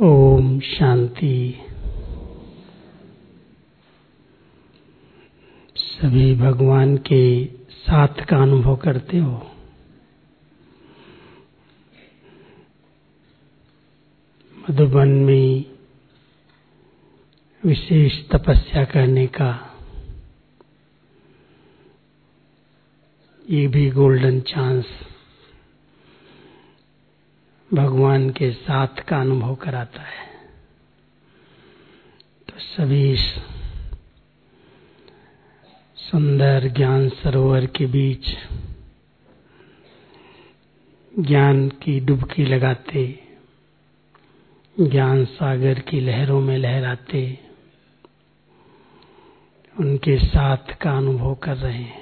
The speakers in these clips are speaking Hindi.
ओम शांति। सभी भगवान के साथ का अनुभव करते हो। मधुबन में विशेष तपस्या करने का ये भी गोल्डन चांस भगवान के साथ का अनुभव कराता है। तो सभी सुंदर ज्ञान सरोवर के बीच ज्ञान की डुबकी लगाते, ज्ञान सागर की लहरों में लहराते उनके साथ का अनुभव कर रहे हैं।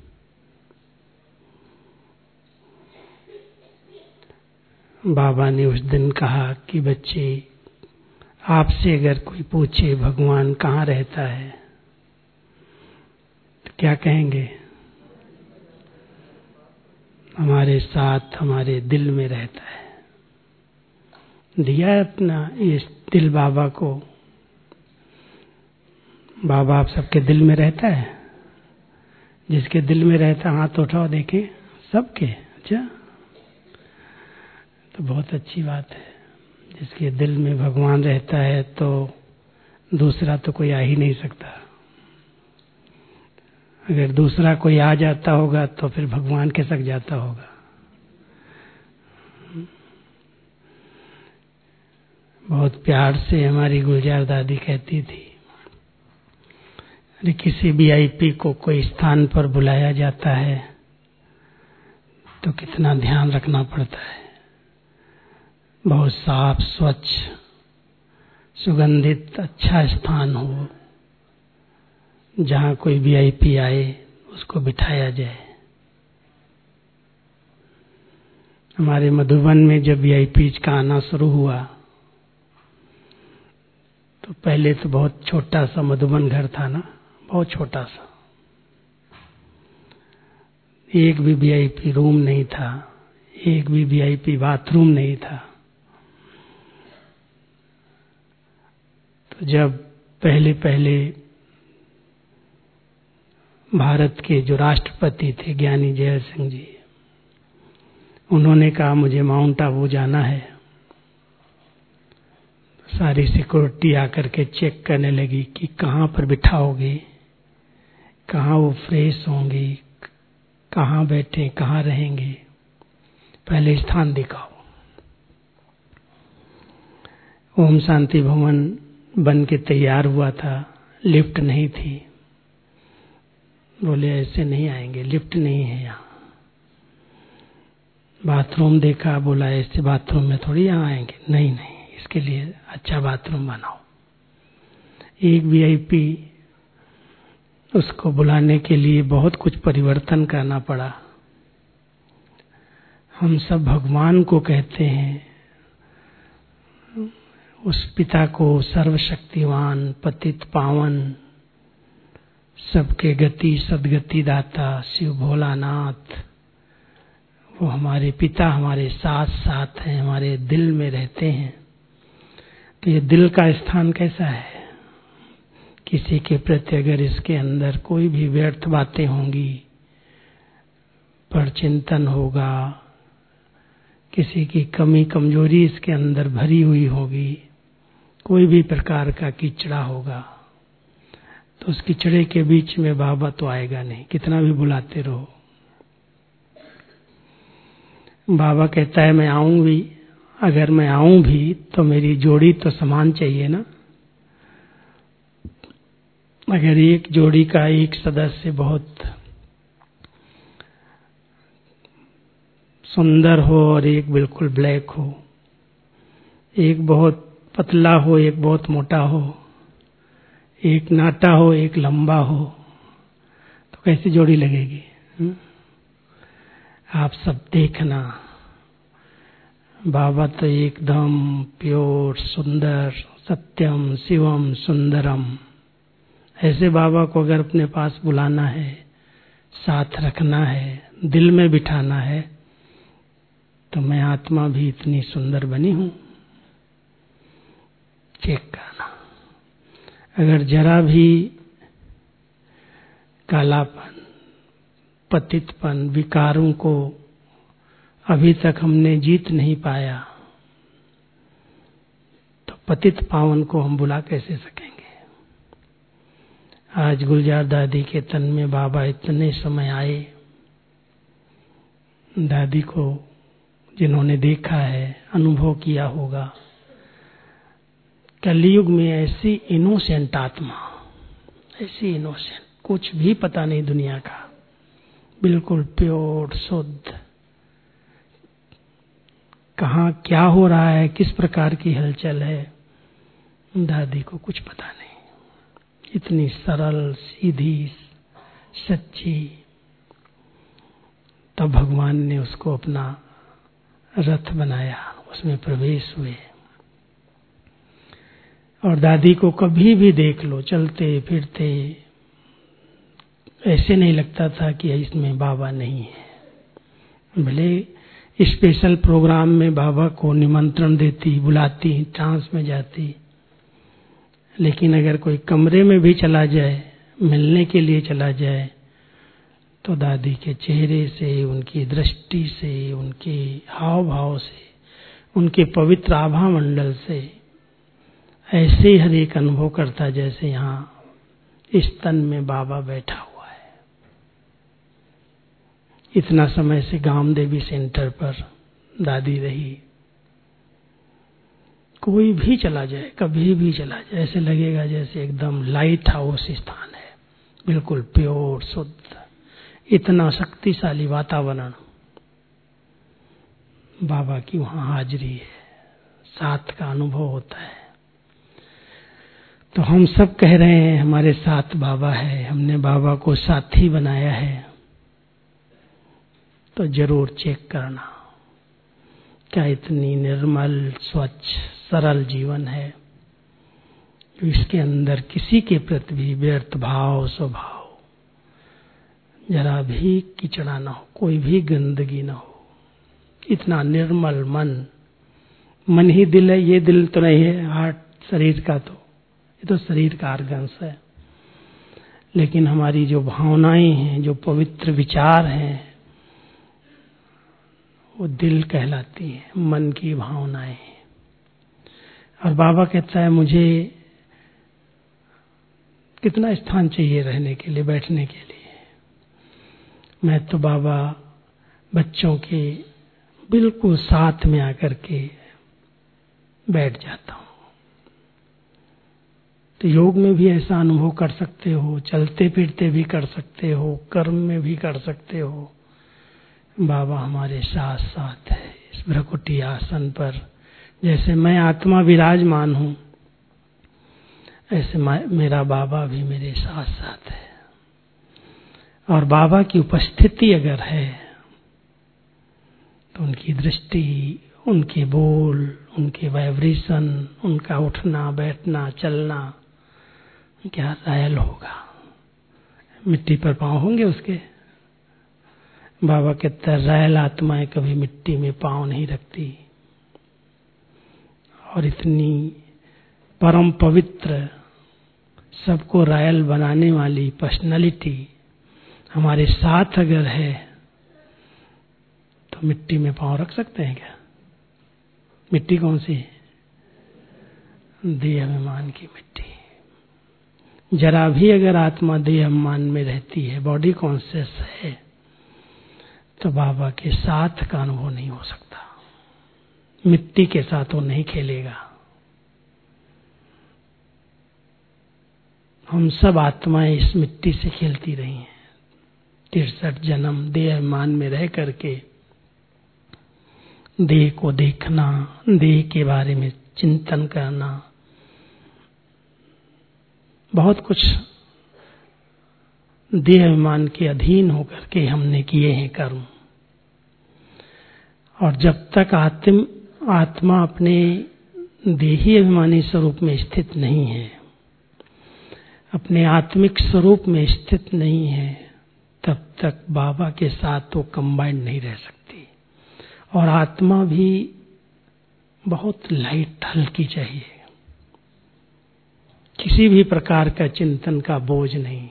बाबा ने उस दिन कहा कि बच्चे, आपसे अगर कोई पूछे भगवान कहाँ रहता है तो क्या कहेंगे? हमारे साथ, हमारे दिल में रहता है। दिया है अपना ये दिल बाबा को। बाबा आप सबके दिल में रहता है। जिसके दिल में रहता है हाथ उठाओ, देखें सबके। अच्छा, तो बहुत अच्छी बात है। जिसके दिल में भगवान रहता है तो दूसरा तो कोई आ ही नहीं सकता। अगर दूसरा कोई आ जाता होगा तो फिर भगवान खिसक जाता होगा। बहुत प्यार से हमारी गुलजार दादी कहती थी, अरे किसी वीआईपी को कोई स्थान पर बुलाया जाता है तो कितना ध्यान रखना पड़ता है। बहुत साफ, स्वच्छ, सुगंधित, अच्छा स्थान हो जहाँ कोई वीआईपी आए उसको बिठाया जाए। हमारे मधुबन में जब वीआईपी का आना शुरू हुआ तो पहले तो बहुत छोटा सा मधुबन घर था ना, बहुत छोटा सा। एक भी वीआईपी रूम नहीं था, एक भी वीआईपी बाथरूम नहीं था। तो जब पहले पहले भारत के जो राष्ट्रपति थे ज्ञानी जैल सिंह जी, उन्होंने कहा मुझे माउंट आबू जाना है। सारी सिक्योरिटी आकर के चेक करने लगी कि कहाँ पर बिठाओगे, कहाँ वो फ्रेश होंगी, कहाँ बैठे, कहाँ रहेंगे, पहले स्थान दिखाओ। ओम शांति भवन बन के तैयार हुआ था, लिफ्ट नहीं थी। बोले ऐसे नहीं आएंगे, लिफ्ट नहीं है यहाँ। बाथरूम देखा, बोला ऐसे बाथरूम में थोड़ी यहाँ आएंगे। नहीं नहीं, इसके लिए अच्छा बाथरूम बनाओ। एक वीआईपी उसको बुलाने के लिए बहुत कुछ परिवर्तन करना पड़ा। हम सब भगवान को कहते हैं, उस पिता को, सर्वशक्तिवान, पतित पावन, सबके गति सदगति दाता शिव भोलानाथ, वो हमारे पिता हमारे साथ साथ हैं, हमारे दिल में रहते हैं। तो ये दिल का स्थान कैसा है? किसी के प्रति अगर इसके अंदर कोई भी व्यर्थ बातें होंगी, पर चिंतन होगा, किसी की कमी कमजोरी इसके अंदर भरी हुई होगी, कोई भी प्रकार का कीचड़ा होगा, तो उस कीचड़े के बीच में बाबा तो आएगा नहीं, कितना भी बुलाते रहो। बाबा कहता है मैं आऊं भी, अगर मैं आऊं भी तो मेरी जोड़ी तो समान चाहिए ना। अगर एक जोड़ी का एक सदस्य बहुत सुंदर हो और एक बिल्कुल ब्लैक हो, एक बहुत पतला हो, एक बहुत मोटा हो, एक नाटा हो, एक लंबा हो, तो कैसी जोड़ी लगेगी? आप सब देखना, बाबा तो एकदम प्योर, सुंदर, सत्यम शिवम सुंदरम। ऐसे बाबा को अगर अपने पास बुलाना है, साथ रखना है, दिल में बिठाना है, तो मैं आत्मा भी इतनी सुंदर बनी हूं। चेक करना। अगर जरा भी कालापन, पतितपन, विकारों को अभी तक हमने जीत नहीं पाया तो पतित पावन को हम बुला कैसे सकेंगे। आज गुलजार दादी के तन में बाबा इतने समय आए, दादी को जिन्होंने देखा है, अनुभव किया होगा, कलयुग में ऐसी इनोसेंट आत्मा, ऐसी इनोसेंट, कुछ भी पता नहीं दुनिया का, बिल्कुल प्योर, शुद्ध, कहाँ क्या हो रहा है, किस प्रकार की हलचल है, दादी को कुछ पता नहीं। इतनी सरल, सीधी, सच्ची। तब भगवान ने उसको अपना रथ बनाया, उसमें प्रवेश हुए। और दादी को कभी भी देख लो चलते फिरते, ऐसे नहीं लगता था कि इसमें बाबा नहीं है। भले स्पेशल प्रोग्राम में बाबा को निमंत्रण देती, बुलाती, ट्रांस में जाती, लेकिन अगर कोई कमरे में भी चला जाए, मिलने के लिए चला जाए, तो दादी के चेहरे से, उनकी दृष्टि से, उनके हाव भाव से, उनके पवित्र आभा मंडल से ऐसे ही हर एक अनुभव करता जैसे यहाँ इस तन में बाबा बैठा हुआ है। इतना समय से गामदेवी सेंटर पर दादी रही। कोई भी चला जाए, कभी भी चला जाए, ऐसे लगेगा जैसे एकदम लाइट हाउस स्थान है, बिल्कुल प्योर, शुद्ध, इतना शक्तिशाली वातावरण। बाबा की वहां हाजिरी है, साथ का अनुभव होता है। तो हम सब कह रहे हैं हमारे साथ बाबा है, हमने बाबा को साथी बनाया है, तो जरूर चेक करना क्या इतनी निर्मल, स्वच्छ, सरल जीवन है जो इसके अंदर किसी के प्रति भी व्यर्थ भाव, स्वभाव, जरा भी कीचड़ा ना हो, कोई भी गंदगी ना हो। इतना निर्मल मन ही दिल है, ये दिल तो नहीं है हार्ट, शरीर का, तो ये तो शरीर का ऑर्गन्स है, लेकिन हमारी जो भावनाएं हैं, जो पवित्र विचार हैं, वो दिल कहलाती है, मन की भावनाएं। और बाबा कहता है मुझे कितना स्थान चाहिए रहने के लिए, बैठने के लिए। मैं तो बाबा बच्चों के बिल्कुल साथ में आकर के बैठ जाता हूं। तो योग में भी ऐसा अनुभव कर सकते हो, चलते फिरते भी कर सकते हो, कर्म में भी कर सकते हो। बाबा हमारे साथ साथ है इस भ्रकुटी आसन पर। जैसे मैं आत्मा विराजमान हूं, ऐसे मेरा बाबा भी मेरे साथ साथ है। और बाबा की उपस्थिति अगर है तो उनकी दृष्टि, उनके बोल, उनके वाइब्रेशन, उनका उठना बैठना चलना क्या रायल होगा। मिट्टी पर पांव होंगे उसके। बाबा कहता है रायल आत्माएं कभी मिट्टी में पांव नहीं रखती। और इतनी परम पवित्र, सबको रायल बनाने वाली पर्सनालिटी हमारे साथ अगर है तो मिट्टी में पांव रख सकते हैं क्या? मिट्टी कौन सी? देह अभिमान की मिट्टी। जरा भी अगर आत्मा देह अभिमान में रहती है, बॉडी कॉन्शियस है, तो बाबा के साथ का अनुभव नहीं हो सकता। मिट्टी के साथ वो नहीं खेलेगा। हम सब आत्माएं इस मिट्टी से खेलती रही हैं। 63 जन्म देह अभिमान में रह करके देह को देखना, देह के बारे में चिंतन करना, बहुत कुछ देह अभिमान के अधीन होकर के हमने किए हैं कर्म। और जब तक आत्मा अपने देही अभिमानी स्वरूप में स्थित नहीं है, अपने आत्मिक स्वरूप में स्थित नहीं है, तब तक बाबा के साथ वो कंबाइंड नहीं रह सकती। और आत्मा भी बहुत लाइट, हल्की चाहिए। किसी भी प्रकार का चिंतन का बोझ नहीं।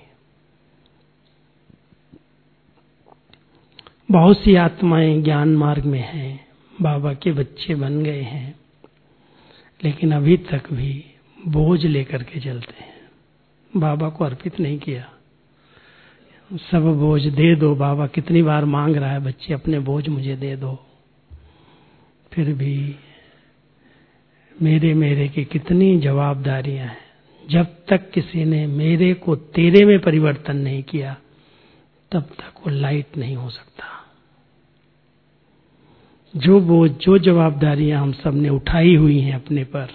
बहुत सी आत्माएं ज्ञान मार्ग में हैं, बाबा के बच्चे बन गए हैं, लेकिन अभी तक भी बोझ लेकर के चलते हैं, बाबा को अर्पित नहीं किया। सब बोझ दे दो, बाबा कितनी बार मांग रहा है बच्चे अपने बोझ मुझे दे दो, फिर भी मेरे मेरे की कितनी जवाबदारियां हैं। जब तक किसी ने मेरे को तेरे में परिवर्तन नहीं किया तब तक वो लाइट नहीं हो सकता। जो बोझ, जो जवाबदारियां हम सब ने उठाई हुई हैं अपने पर,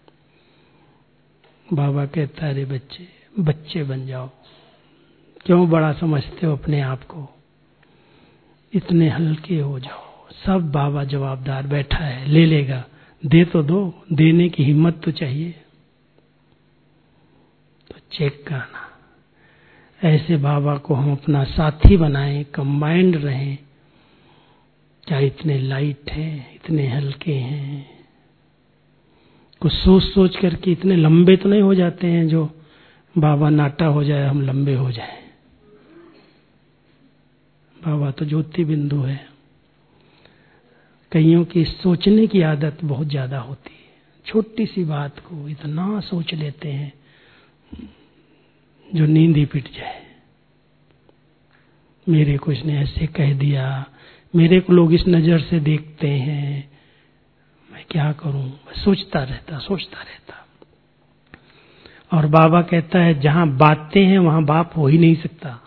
बाबा कहता है रे बच्चे, बच्चे बन जाओ। क्यों बड़ा समझते हो अपने आप को, इतने हल्के हो जाओ। सब बाबा जवाबदार बैठा है, ले लेगा, दे तो दो, देने की हिम्मत तो चाहिए। तो चेक करना, ऐसे बाबा को हम अपना साथी बनाएं, कंबाइंड रहें। क्या इतने लाइट हैं, इतने हल्के हैं। कुछ सोच सोच करके इतने लंबे तो नहीं हो जाते हैं जो बाबा नाटा हो जाए हम लंबे हो जाएं। बाबा तो ज्योति बिंदु है। कईयों की सोचने की आदत बहुत ज्यादा होती है, छोटी सी बात को इतना सोच लेते हैं जो नींद ही पिट जाए। मेरे को इसने ऐसे कह दिया, मेरे को लोग इस नजर से देखते हैं, मैं क्या करूं। सोचता रहता। और बाबा कहता है जहां बातें हैं वहां बाप हो ही नहीं सकता।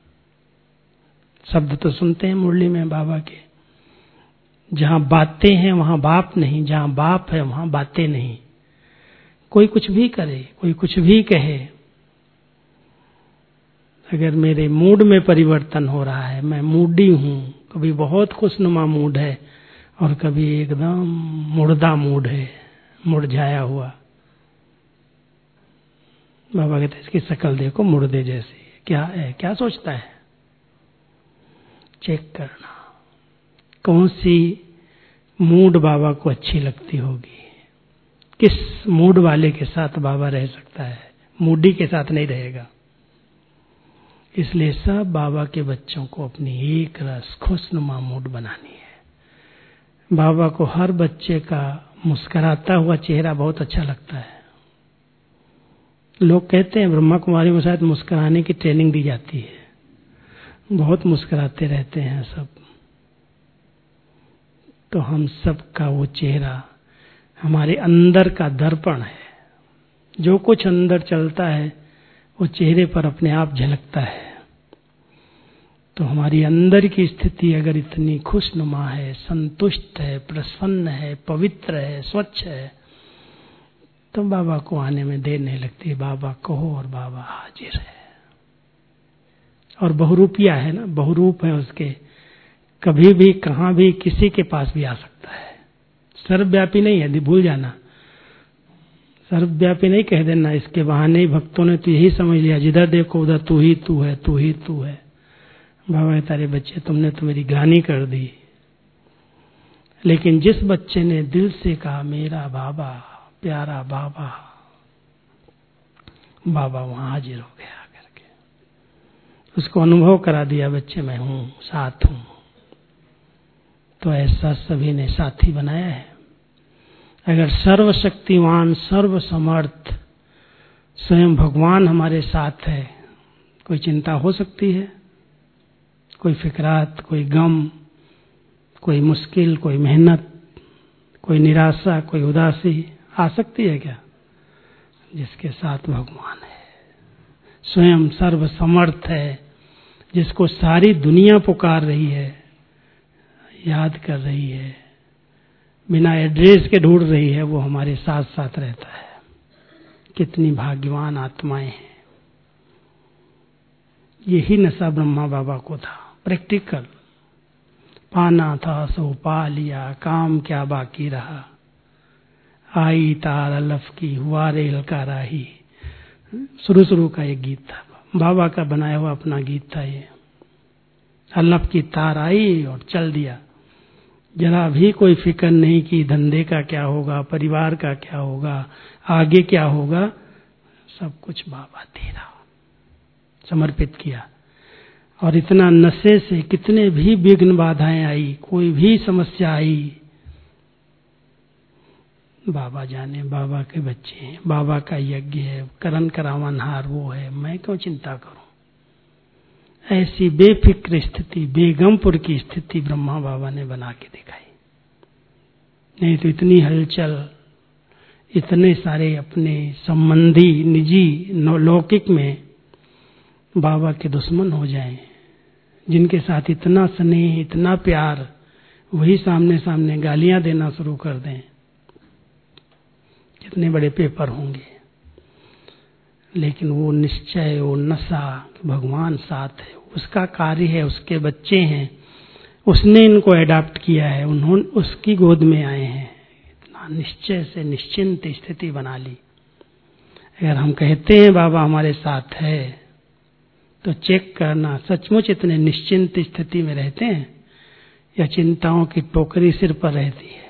शब्द तो सुनते हैं मुरली में बाबा के, जहां बातें हैं वहां बाप नहीं, जहां बाप है वहां बातें नहीं। कोई कुछ भी करे, कोई कुछ भी कहे, अगर मेरे मूड में परिवर्तन हो रहा है, मैं मूडी हूं, कभी बहुत खुशनुमा मूड है और कभी एकदम मुर्दा मूड है, मुरझाया हुआ। बाबा कहते हैं इसकी शक्ल देखो मुर्दे जैसी, क्या है, क्या सोचता है। चेक करना कौन सी मूड बाबा को अच्छी लगती होगी, किस मूड वाले के साथ बाबा रह सकता है, मूडी के साथ नहीं रहेगा। इसलिए सब बाबा के बच्चों को अपनी एक रस खुशनुमा मूड बनानी है। बाबा को हर बच्चे का मुस्कुराता हुआ चेहरा बहुत अच्छा लगता है। लोग कहते हैं ब्रह्मा कुमारी में शायद मुस्कुराने की ट्रेनिंग दी जाती है, बहुत मुस्कुराते रहते हैं सब। तो हम सब का वो चेहरा हमारे अंदर का दर्पण है। जो कुछ अंदर चलता है वो चेहरे पर अपने आप झलकता है। तो हमारी अंदर की स्थिति अगर इतनी खुशनुमा है, संतुष्ट है, प्रसन्न है, पवित्र है, स्वच्छ है, तो बाबा को आने में देर नहीं लगती। बाबा कहो और बाबा हाजिर है। और बहुरूपिया है ना, बहुरूप है उसके, कभी भी कहां भी किसी के पास भी आ सकता है। सर्वव्यापी नहीं है, भूल जाना, सर्वव्यापी नहीं कह देना। इसके बहाने ही भक्तों ने तो यही समझ लिया, जिधर देखो उधर तू ही तू है, तू ही तू है। बाबा तारे बच्चे, तुमने तो मेरी ग्लानि कर दी। लेकिन जिस बच्चे ने दिल से कहा मेरा बाबा, प्यारा बाबा, बाबा वहां हाजिर हो गया करके उसको अनुभव करा दिया, बच्चे मैं हूं, साथ हूं। तो ऐसा सभी ने साथी बनाया है। अगर सर्वशक्तिवान, सर्वसमर्थ स्वयं भगवान हमारे साथ है, कोई चिंता हो सकती है? कोई फिक्रात, कोई गम, कोई मुश्किल, कोई मेहनत, कोई निराशा, कोई उदासी आ सकती है क्या? जिसके साथ भगवान है, स्वयं सर्वसमर्थ है, जिसको सारी दुनिया पुकार रही है, याद कर रही है, बिना एड्रेस के ढूंढ रही है, वो हमारे साथ साथ रहता है। कितनी भाग्यवान आत्माएं हैं। यही नशा ब्रह्मा बाबा को था, प्रैक्टिकल। पाना था सो पा लिया, काम क्या बाकी रहा, आई तार अलफ की हुआ रेल का राही। शुरू का एक गीत था, बाबा का बनाया हुआ अपना गीत था ये। अलफ की तार आई और चल दिया, जरा भी कोई फिक्र नहीं की धंधे का क्या होगा, परिवार का क्या होगा, आगे क्या होगा। सब कुछ बाबा दे रहा, समर्पित किया। और इतना नशे से कितने भी विघ्न बाधाएं आई, कोई भी समस्या आई, बाबा जाने, बाबा के बच्चे हैं, बाबा का यज्ञ है, करण करावनहार वो है, मैं क्यों चिंता करूं। ऐसी बेफिक्र स्थिति, बेगमपुर की स्थिति ब्रह्मा बाबा ने बना के दिखाई। नहीं तो इतनी हलचल, इतने सारे अपने संबंधी निजी लौकिक में बाबा के दुश्मन हो जाएं, जिनके साथ इतना स्नेह, इतना प्यार, वही सामने सामने गालियां देना शुरू कर दें, कितने बड़े पेपर होंगे। लेकिन वो निश्चय, वो नशा, भगवान साथ है, उसका कार्य है, उसके बच्चे हैं, उसने इनको एडॉप्ट किया है, उन्होंने उसकी गोद में आए हैं। इतना निश्चय से निश्चिंत स्थिति बना ली। अगर हम कहते हैं बाबा हमारे साथ है, तो चेक करना सचमुच इतने निश्चिंत स्थिति में रहते हैं या चिंताओं की टोकरी सिर पर रहती है।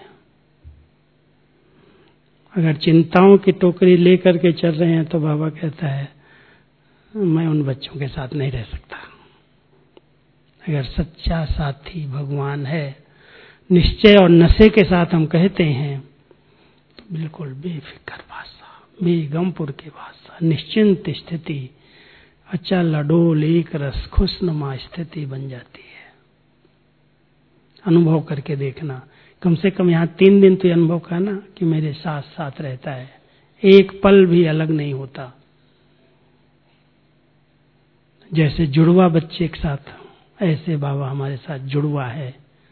अगर चिंताओं की टोकरी लेकर के चल रहे हैं तो बाबा कहता है मैं उन बच्चों के साथ नहीं रह सकता। अगर सच्चा साथी भगवान है, निश्चय और नशे के साथ हम कहते हैं, तो बिल्कुल बेफिक्र भाषा, बेगमपुर की भाषा, निश्चिंत स्थिति, अचल अडोल एक रस खुशनुमा स्थिति बन जाती है। अनुभव करके देखना, कम से कम यहाँ 3 दिन तो अनुभव करना कि मेरे साथ साथ रहता है, एक पल भी अलग नहीं होता। जैसे जुड़वा बच्चे के साथ, ऐसे बाबा हमारे साथ जुड़वा है।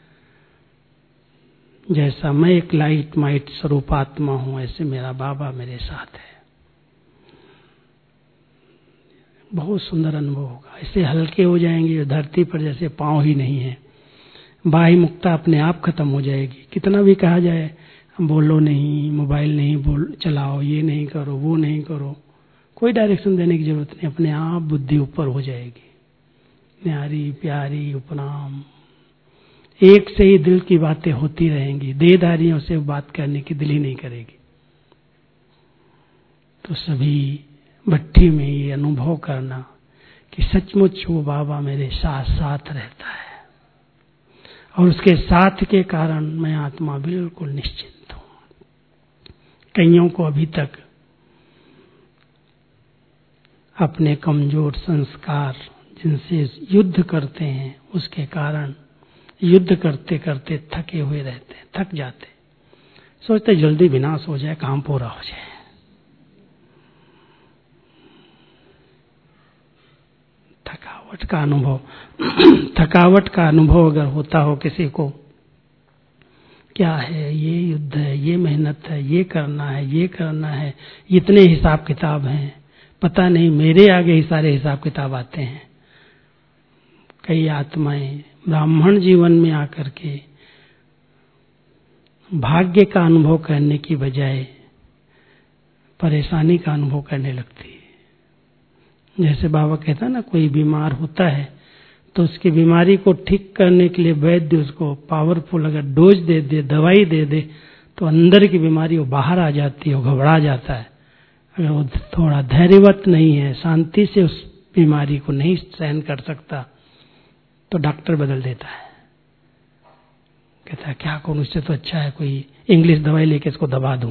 जैसा मैं एक लाइट माइट स्वरूपात्मा हूं, ऐसे मेरा बाबा मेरे साथ है। बहुत सुंदर अनुभव होगा। ऐसे हल्के हो जाएंगे, धरती पर जैसे पांव ही नहीं है। बाह्य मुक्ता अपने आप खत्म हो जाएगी। कितना भी कहा जाए बोलो नहीं, मोबाइल नहीं चलाओ, ये नहीं करो, वो नहीं करो, कोई डायरेक्शन देने की जरूरत नहीं, अपने आप बुद्धि ऊपर हो जाएगी। न्यारी प्यारी उपनाम, एक से ही दिल की बातें होती रहेंगी, देहधारियों से बात करने की दिल ही नहीं करेगी। तो सभी भट्टी में ये अनुभव करना कि सचमुच वो बाबा मेरे साथ साथ रहता है, और उसके साथ के कारण मैं आत्मा बिल्कुल निश्चिंत हूं। कईयों को अभी तक अपने कमजोर संस्कार जिनसे युद्ध करते हैं, उसके कारण युद्ध करते करते थके हुए रहते हैं, थक जाते, सोचते जल्दी विनाश हो जाए, काम पूरा हो जाए। थकावट का अनुभव थकावट का अनुभव अगर होता हो किसी को, क्या है ये युद्ध है, ये मेहनत है, ये करना है, ये करना है, इतने हिसाब किताब हैं, पता नहीं मेरे आगे ही सारे हिसाब किताब आते हैं। कई आत्माएं ब्राह्मण जीवन में आकर के भाग्य का अनुभव करने की बजाय परेशानी का अनुभव करने लगती है। जैसे बाबा कहता ना, कोई बीमार होता है तो उसकी बीमारी को ठीक करने के लिए वैद्य उसको पावरफुल अगर डोज दे दे, दवाई दे दे, तो अंदर की बीमारी वो बाहर आ जाती है, वो घबरा जाता है। अगर वो थोड़ा धैर्यवत नहीं है, शांति से उस बीमारी को नहीं सहन कर सकता, तो डॉक्टर बदल देता है। कहता है क्या करूं, इससे तो अच्छा है कोई इंग्लिश दवाई लेके इसको दबा दूं।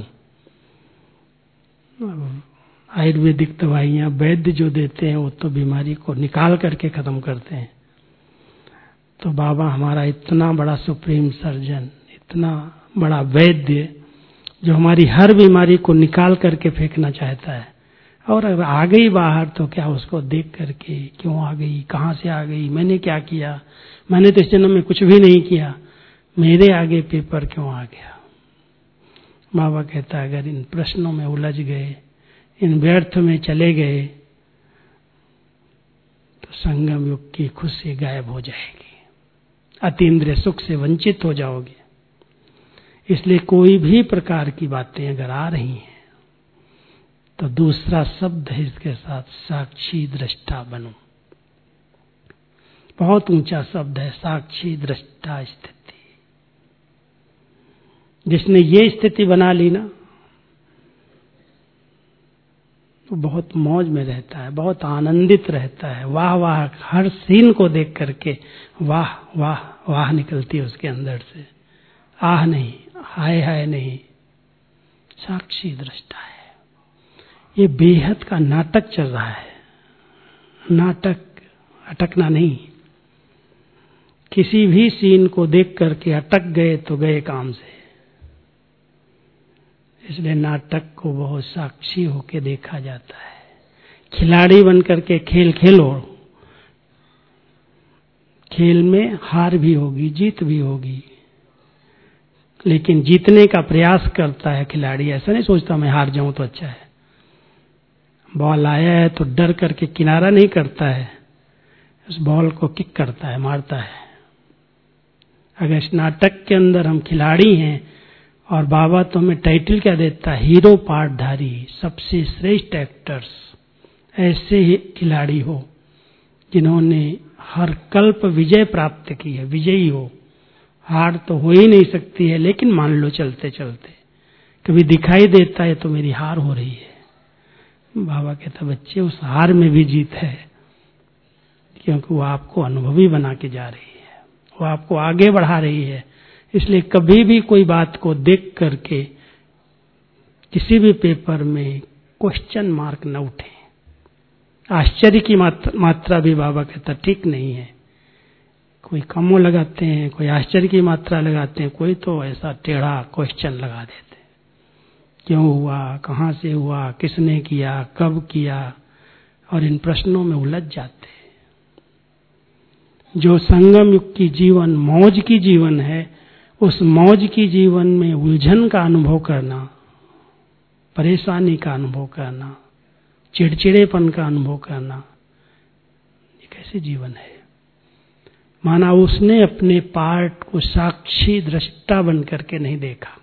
आयुर्वेदिक दवाइयां वैद्य जो देते हैं वो तो बीमारी को निकाल करके खत्म करते हैं। तो बाबा हमारा इतना बड़ा सुप्रीम सर्जन, इतना बड़ा वैद्य, जो हमारी हर बीमारी को निकाल करके फेंकना चाहता है, और अगर आ गई बाहर तो क्या उसको देख करके क्यों आ गई, कहां से आ गई, मैंने क्या किया, मैंने तो इस जन्म में कुछ भी नहीं किया, मेरे आगे पेपर क्यों आ गया। बाबा कहता है अगर इन प्रश्नों में उलझ गए, इन व्यर्थ में चले गए, तो संगम युग की खुशी गायब हो जाएगी, अतीन्द्रिय सुख से वंचित हो जाओगे। इसलिए कोई भी प्रकार की बातें अगर आ रही हैं तो दूसरा शब्द है इसके साथ, साक्षी दृष्टा बनो। बहुत ऊंचा शब्द है, साक्षी दृष्टा स्थिति। जिसने ये स्थिति बना ली ना, वो बहुत मौज में रहता है, बहुत आनंदित रहता है। वाह वाह, हर सीन को देख करके वाह वाह वाह निकलती है उसके अंदर से। आह नहीं, हाय हाय नहीं, साक्षी दृष्टा है। ये बेहद का नाटक चल रहा है। नाटक, अटकना नहीं। किसी भी सीन को देख करके अटक गए तो गए काम से। इसलिए नाटक को बहुत साक्षी होके देखा जाता है। खिलाड़ी बन करके खेल खेलो, खेल में हार भी होगी, जीत भी होगी, लेकिन जीतने का प्रयास करता है खिलाड़ी। ऐसा नहीं सोचता मैं हार जाऊं तो अच्छा है। बॉल आया है तो डर करके किनारा नहीं करता है, उस बॉल को किक करता है, मारता है। अगर इस नाटक के अंदर हम खिलाड़ी हैं, और बाबा तो हमें टाइटल क्या देता है, हीरो पार्टधारी, सबसे श्रेष्ठ एक्टर्स। ऐसे ही खिलाड़ी हो जिन्होंने हर कल्प विजय प्राप्त की है, विजयी हो। हार तो हो ही नहीं सकती है, लेकिन मान लो चलते चलते कभी दिखाई देता है तो मेरी हार हो रही है। बाबा कहता बच्चे, उस हार में भी जीत है, क्योंकि वो आपको अनुभवी बना के जा रही है, वो आपको आगे बढ़ा रही है। इसलिए कभी भी कोई बात को देख करके किसी भी पेपर में क्वेश्चन मार्क न उठे। आश्चर्य की मात्रा भी बाबा कहता ठीक नहीं है। कोई कमो लगाते हैं, कोई आश्चर्य की मात्रा लगाते हैं, कोई तो ऐसा टेढ़ा क्वेश्चन लगा देते हैं। क्यों हुआ, कहाँ से हुआ, किसने किया, कब किया, और इन प्रश्नों में उलझ जाते हैं। जो संगम युग की जीवन, मौज की जीवन है, उस मौज की जीवन में उलझन का अनुभव करना, परेशानी का अनुभव करना, चिड़चिड़ेपन का अनुभव करना, ये कैसे जीवन है। माना उसने अपने पार्ट को साक्षी दृष्टा बन करके नहीं देखा,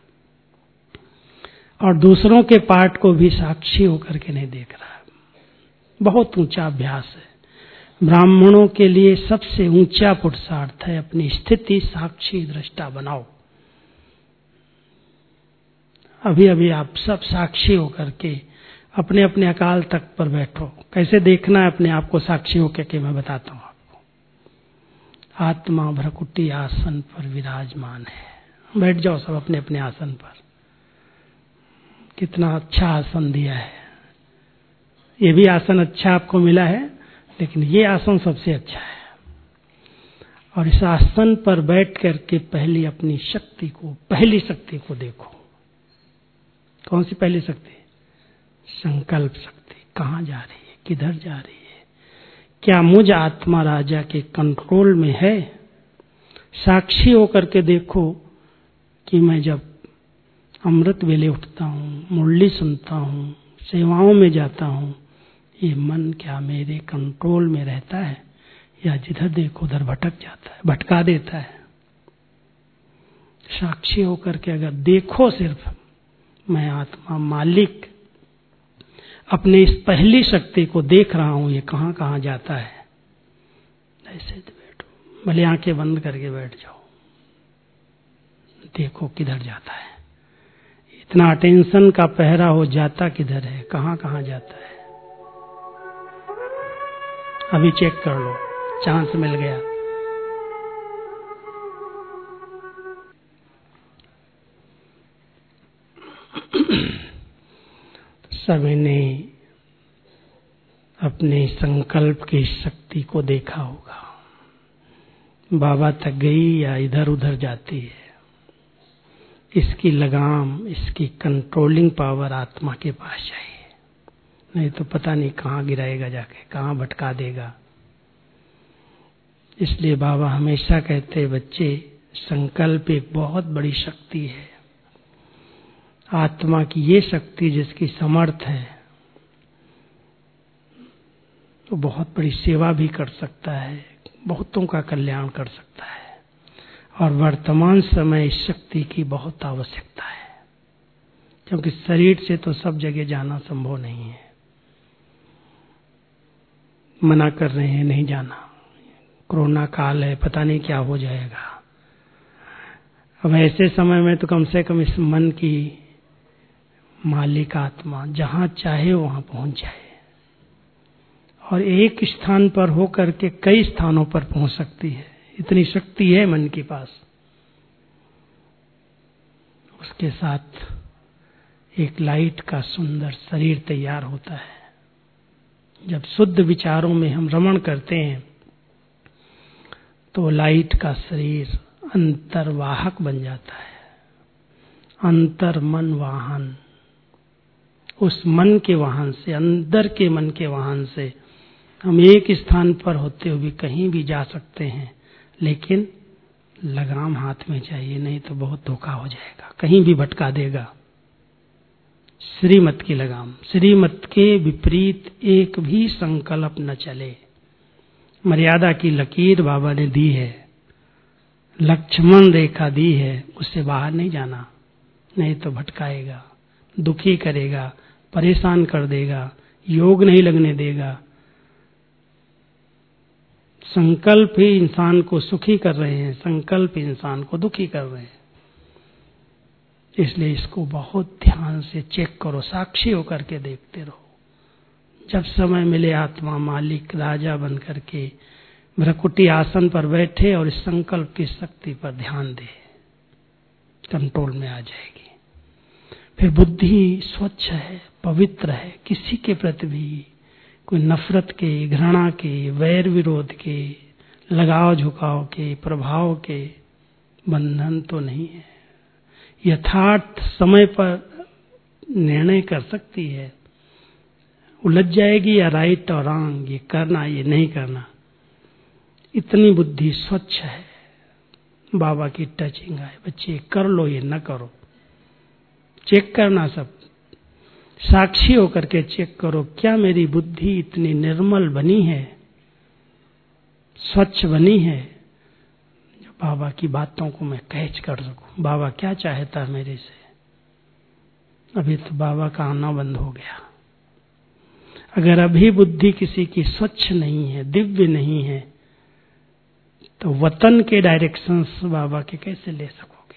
और दूसरों के पार्ट को भी साक्षी होकर के नहीं देख रहा। बहुत ऊंचा अभ्यास है। ब्राह्मणों के लिए सबसे ऊंचा पुरुषार्थ है अपनी स्थिति साक्षी दृष्टा बनाओ। अभी अभी आप सब साक्षी होकर के अपने अपने अकाल तख्त पर बैठो। कैसे देखना है अपने आप को साक्षी होकर के मैं बताता हूं आपको। आत्मा भ्रकुटी आसन पर विराजमान है। बैठ जाओ सब अपने अपने आसन पर। कितना अच्छा आसन दिया है। ये भी आसन अच्छा आपको मिला है, लेकिन ये आसन सबसे अच्छा है। और इस आसन पर बैठ करके पहली अपनी शक्ति को, पहली शक्ति को देखो। कौन सी पहली शक्ति? संकल्प शक्ति। कहाँ जा रही है, किधर जा रही है? क्या मुझ आत्मा राजा के कंट्रोल में है? साक्षी होकर के देखो कि मैं जब अमृत वेले उठता हूँ, मुरली सुनता हूँ, सेवाओं में जाता हूँ, ये मन क्या मेरे कंट्रोल में रहता है, या जिधर देखो उधर भटक जाता है, भटका देता है? साक्षी होकर के अगर देखो सिर्फ मैं आत्मा मालिक अपने इस पहली शक्ति को देख रहा हूं, ये कहां कहां जाता है, ऐसे बैठो। भले आंखें बंद करके बैठ जाओ, देखो किधर जाता है। इतना अटेंशन का पहरा हो, जाता किधर है, कहां कहां जाता है। अभी चेक कर लो, चांस मिल गया। सभी ने अपने संकल्प की शक्ति को देखा होगा। बाबा तक गई या इधर उधर जाती है, इसकी लगाम, इसकी कंट्रोलिंग पावर आत्मा के पास चाहिए, नहीं तो पता नहीं कहाँ गिराएगा जाके, कहाँ भटका देगा। इसलिए बाबा हमेशा कहते बच्चे, संकल्प एक बहुत बड़ी शक्ति है। आत्मा की ये शक्ति जिसकी समर्थ है, वो बहुत बड़ी सेवा भी कर सकता है, बहुतों का कल्याण कर सकता है। और वर्तमान समय इस शक्ति की बहुत आवश्यकता है, क्योंकि शरीर से तो सब जगह जाना संभव नहीं है। मना कर रहे हैं नहीं जाना, कोरोना काल है, पता नहीं क्या हो जाएगा। अब ऐसे समय में तो कम से कम इस मन की मालिक आत्मा जहां चाहे वहां पहुंच जाए और एक स्थान पर होकर के कई स्थानों पर पहुंच सकती है। इतनी शक्ति है मन के पास। उसके साथ एक लाइट का सुंदर शरीर तैयार होता है। जब शुद्ध विचारों में हम रमण करते हैं तो लाइट का शरीर अंतर्वाहक बन जाता है। अंतर मन वाहन, उस मन के वाहन से, अंदर के मन के वाहन से हम एक स्थान पर होते हुए कहीं भी जा सकते हैं, लेकिन लगाम हाथ में चाहिए, नहीं तो बहुत धोखा हो जाएगा, कहीं भी भटका देगा। श्रीमत की लगाम, श्रीमत के विपरीत एक भी संकल्प न चले। मर्यादा की लकीर बाबा ने दी है, लक्ष्मण रेखा दी है, उससे बाहर नहीं जाना, नहीं तो भटकाएगा, दुखी करेगा, परेशान कर देगा, योग नहीं लगने देगा। संकल्प ही इंसान को सुखी कर रहे हैं, संकल्प इंसान को दुखी कर रहे हैं। इसलिए इसको बहुत ध्यान से चेक करो, साक्षी होकर के देखते रहो। जब समय मिले आत्मा मालिक राजा बन करके भ्रकुटी आसन पर बैठे और इस संकल्प की शक्ति पर ध्यान दे, कंट्रोल में आ जाएगी। फिर बुद्धि स्वच्छ है, पवित्र है, किसी के प्रति भी कोई नफरत के, घृणा के, वैर विरोध के, लगाव झुकाव के, प्रभाव के बंधन तो नहीं है। यथार्थ समय पर निर्णय कर सकती है, उलझ जाएगी या राइट और रॉन्ग, ये करना ये नहीं करना। इतनी बुद्धि स्वच्छ है। बाबा की टचिंग आए, बच्चे कर लो ये न करो, चेक करना, सब साक्षी होकर के चेक करो, क्या मेरी बुद्धि इतनी निर्मल बनी है, स्वच्छ बनी है, जो बाबा की बातों को मैं कैच कर सकूं। बाबा क्या चाहता मेरे से। अभी तो बाबा का आना बंद हो गया। अगर अभी बुद्धि किसी की स्वच्छ नहीं है, दिव्य नहीं है, तो वतन के डायरेक्शंस बाबा के कैसे ले सकोगे।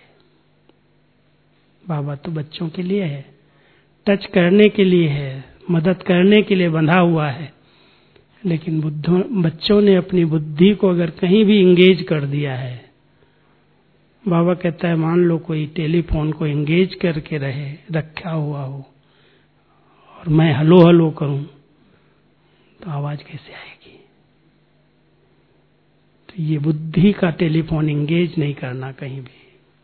बाबा तो बच्चों के लिए है, टच करने के लिए है, मदद करने के लिए बंधा हुआ है। लेकिन बच्चों ने अपनी बुद्धि को अगर कहीं भी इंगेज कर दिया है, बाबा कहता है मान लो कोई टेलीफोन को इंगेज करके रखा हुआ हो और मैं हलो हलो करूं तो आवाज कैसे आएगी। तो ये बुद्धि का टेलीफोन इंगेज नहीं करना कहीं भी।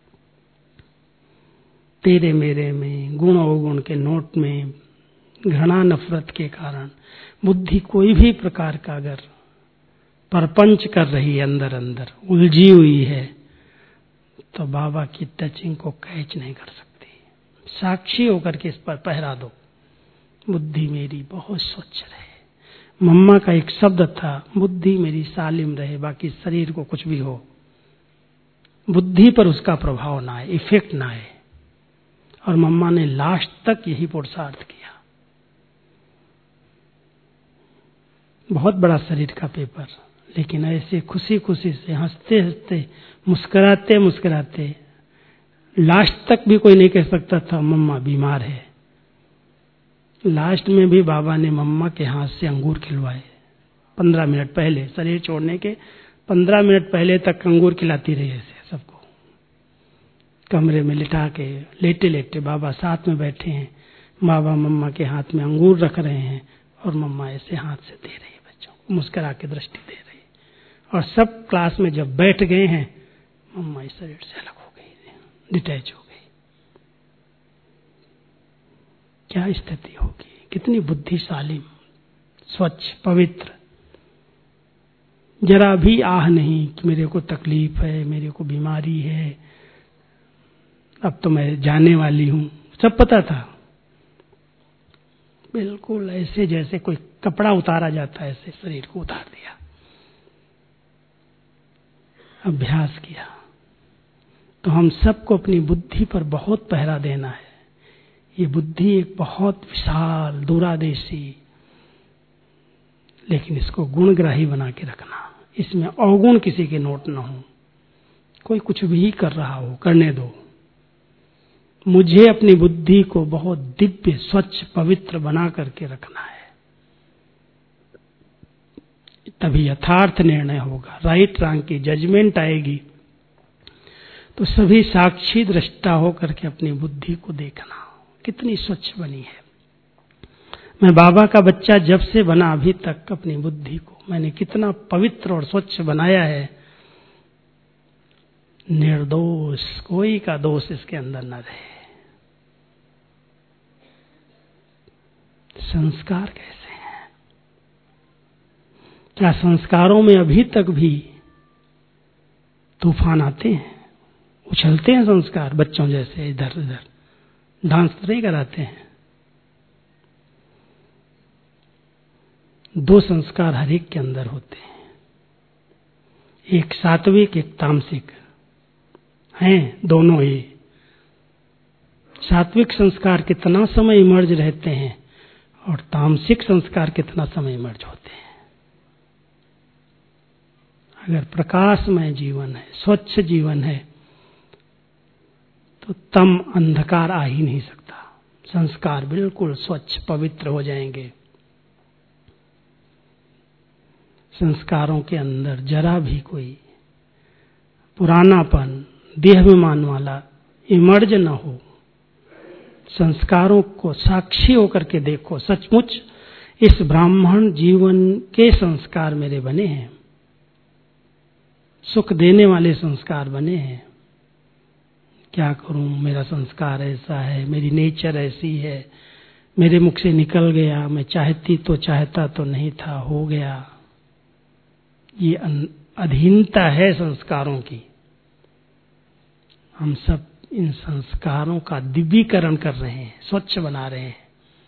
तेरे मेरे में, गुण अवगुण के नोट में, घृणा नफरत के कारण बुद्धि कोई भी प्रकार का अगर परपंच कर रही है, अंदर अंदर उलझी हुई है, तो बाबा की टचिंग को कैच नहीं कर सकती। साक्षी होकर के इस पर पहरा दो, बुद्धि मेरी बहुत स्वच्छ रहे। मम्मा का एक शब्द था, बुद्धि मेरी सालिम रहे, बाकी शरीर को कुछ भी हो, बुद्धि पर उसका प्रभाव ना आए, इफेक्ट ना आए। और मम्मा ने लास्ट तक यही पुरुषार्थ किया। बहुत बड़ा शरीर का पेपर, लेकिन ऐसे खुशी खुशी से, हंसते हंसते, मुस्कुराते मुस्कुराते, लास्ट तक भी कोई नहीं कह सकता था मम्मा बीमार है। लास्ट में भी बाबा ने मम्मा के हाथ से अंगूर खिलवाए। 15 मिनट पहले, शरीर छोड़ने के 15 मिनट पहले तक अंगूर खिलाती रही ऐसे सबको, कमरे में लिटा के, लेटे लेटे बाबा साथ में बैठे हैं, बाबा मम्मा के हाथ में अंगूर रख रहे हैं और मम्मा ऐसे हाथ से दे रही है बच्चों को, मुस्कुरा के दृष्टि दे रही है। और सब क्लास में जब बैठ गए हैं, मम्मा इस शरीर से अलग हो गई, डिटैच हो गई। क्या स्थिति होगी, कितनी बुद्धिशाली, स्वच्छ, पवित्र। जरा भी आह नहीं कि मेरे को तकलीफ है, मेरे को बीमारी है, अब तो मैं जाने वाली हूं। सब पता था, बिल्कुल ऐसे जैसे कोई कपड़ा उतारा जाता है, ऐसे शरीर को उतार दिया। अभ्यास किया। तो हम सबको अपनी बुद्धि पर बहुत पहरा देना है। ये बुद्धि एक बहुत विशाल, दूरादेशी, लेकिन इसको गुणग्राही बना के रखना। इसमें अवगुण किसी के नोट न हो। कोई कुछ भी कर रहा हो, करने दो। मुझे अपनी बुद्धि को बहुत दिव्य, स्वच्छ, पवित्र बना करके रखना है। तभी यथार्थ निर्णय होगा, राइट रॉन्ग की जजमेंट आएगी। तो सभी साक्षी दृष्टा होकर के अपनी बुद्धि को देखना कितनी स्वच्छ बनी है। मैं बाबा का बच्चा जब से बना अभी तक अपनी बुद्धि को मैंने कितना पवित्र और स्वच्छ बनाया है। निर्दोष, कोई का दोष इसके अंदर न रहे। संस्कार कैसे हैं? क्या संस्कारों में अभी तक भी तूफान आते हैं? उछलते हैं संस्कार बच्चों जैसे इधर उधर, डांस तो नहीं कराते हैं। 2 संस्कार हर एक के अंदर होते हैं, एक सात्विक एक तामसिक हैं, दोनों ही। सात्विक संस्कार कितना समय इमर्ज रहते हैं और तामसिक संस्कार कितना समय इमर्ज होते हैं। अगर प्रकाशमय जीवन है, स्वच्छ जीवन है, तो तम अंधकार आ ही नहीं सकता। संस्कार बिल्कुल स्वच्छ पवित्र हो जाएंगे। संस्कारों के अंदर जरा भी कोई पुरानापन, देहाभिमान वाला इमर्ज न हो। संस्कारों को साक्षी होकर के देखो, सचमुच इस ब्राह्मण जीवन के संस्कार मेरे बने हैं, सुख देने वाले संस्कार बने हैं। क्या करूं, मेरा संस्कार ऐसा है, मेरी नेचर ऐसी है, मेरे मुख से निकल गया, मैं चाहती तो चाहता तो नहीं था, हो गया। ये अधीनता है संस्कारों की। हम सब इन संस्कारों का दिव्यीकरण कर रहे हैं, स्वच्छ बना रहे हैं।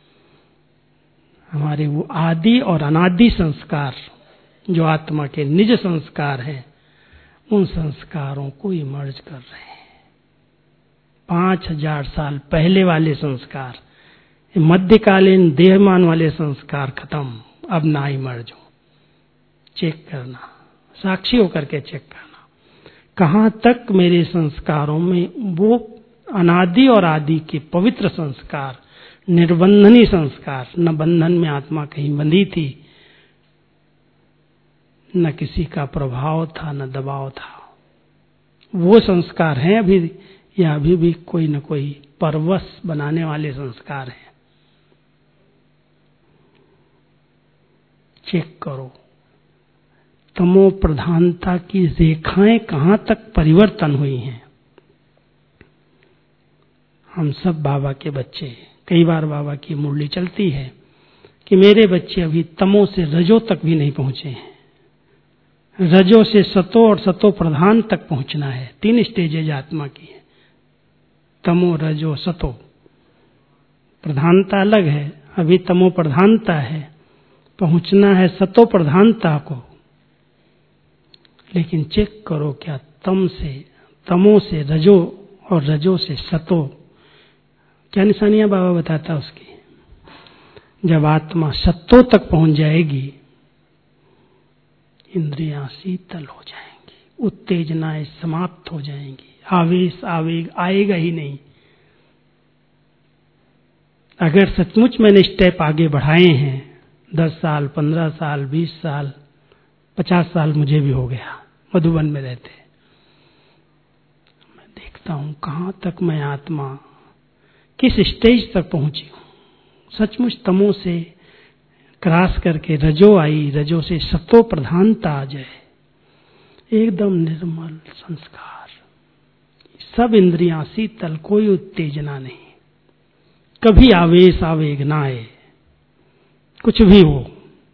हमारे वो आदि और अनादि संस्कार जो आत्मा के निज संस्कार हैं, उन संस्कारों को इमर्ज कर रहे हैं। 5000 साल पहले वाले संस्कार, मध्यकालीन देहमान वाले संस्कार खत्म, अब ना इमर्ज हो। चेक करना, साक्षी होकर के चेक करना, कहां तक मेरे संस्कारों में वो अनादि और आदि के पवित्र संस्कार, निर्बंधनी संस्कार, न बंधन में आत्मा कहीं बंधी थी, न किसी का प्रभाव था, न दबाव था। वो संस्कार हैं अभी, या अभी भी कोई न कोई परवश बनाने वाले संस्कार हैं। चेक करो, तमो प्रधानता की रेखाएं कहां तक परिवर्तन हुई हैं। हम सब बाबा के बच्चे, कई बार बाबा की मुरली चलती है कि मेरे बच्चे अभी तमो से रजो तक भी नहीं पहुंचे हैं। रजो से सतो और सतो प्रधान तक पहुंचना है। 3 स्टेजेज आत्मा की है, तमो रजो सतो। प्रधानता अलग है, अभी तमो प्रधानता है, पहुंचना है सतो प्रधानता को। लेकिन चेक करो, क्या तमो से रजो और रजो से सतो, क्या निशानियां बाबा बताता उसकी। जब आत्मा सत्तो तक पहुंच जाएगी, इंद्रियां शीतल हो जाएंगी, उत्तेजनाएं समाप्त हो जाएंगी, आवेश आवेग आएगा ही नहीं। अगर सचमुच मैंने स्टेप आगे बढ़ाए हैं, 10 साल, 15 साल, 20 साल, 50 साल मुझे भी हो गया मधुबन में रहते, मैं देखता हूं कहां तक मैं आत्मा किस स्टेज तक पहुंची हूं। सचमुच तमो से क्रॉस करके रजो आई, रजो से सतो प्रधानता आ जाए, एकदम निर्मल संस्कार, सब इंद्रियां शीतल, कोई उत्तेजना नहीं, कभी आवेश आवेग ना आए, कुछ भी हो।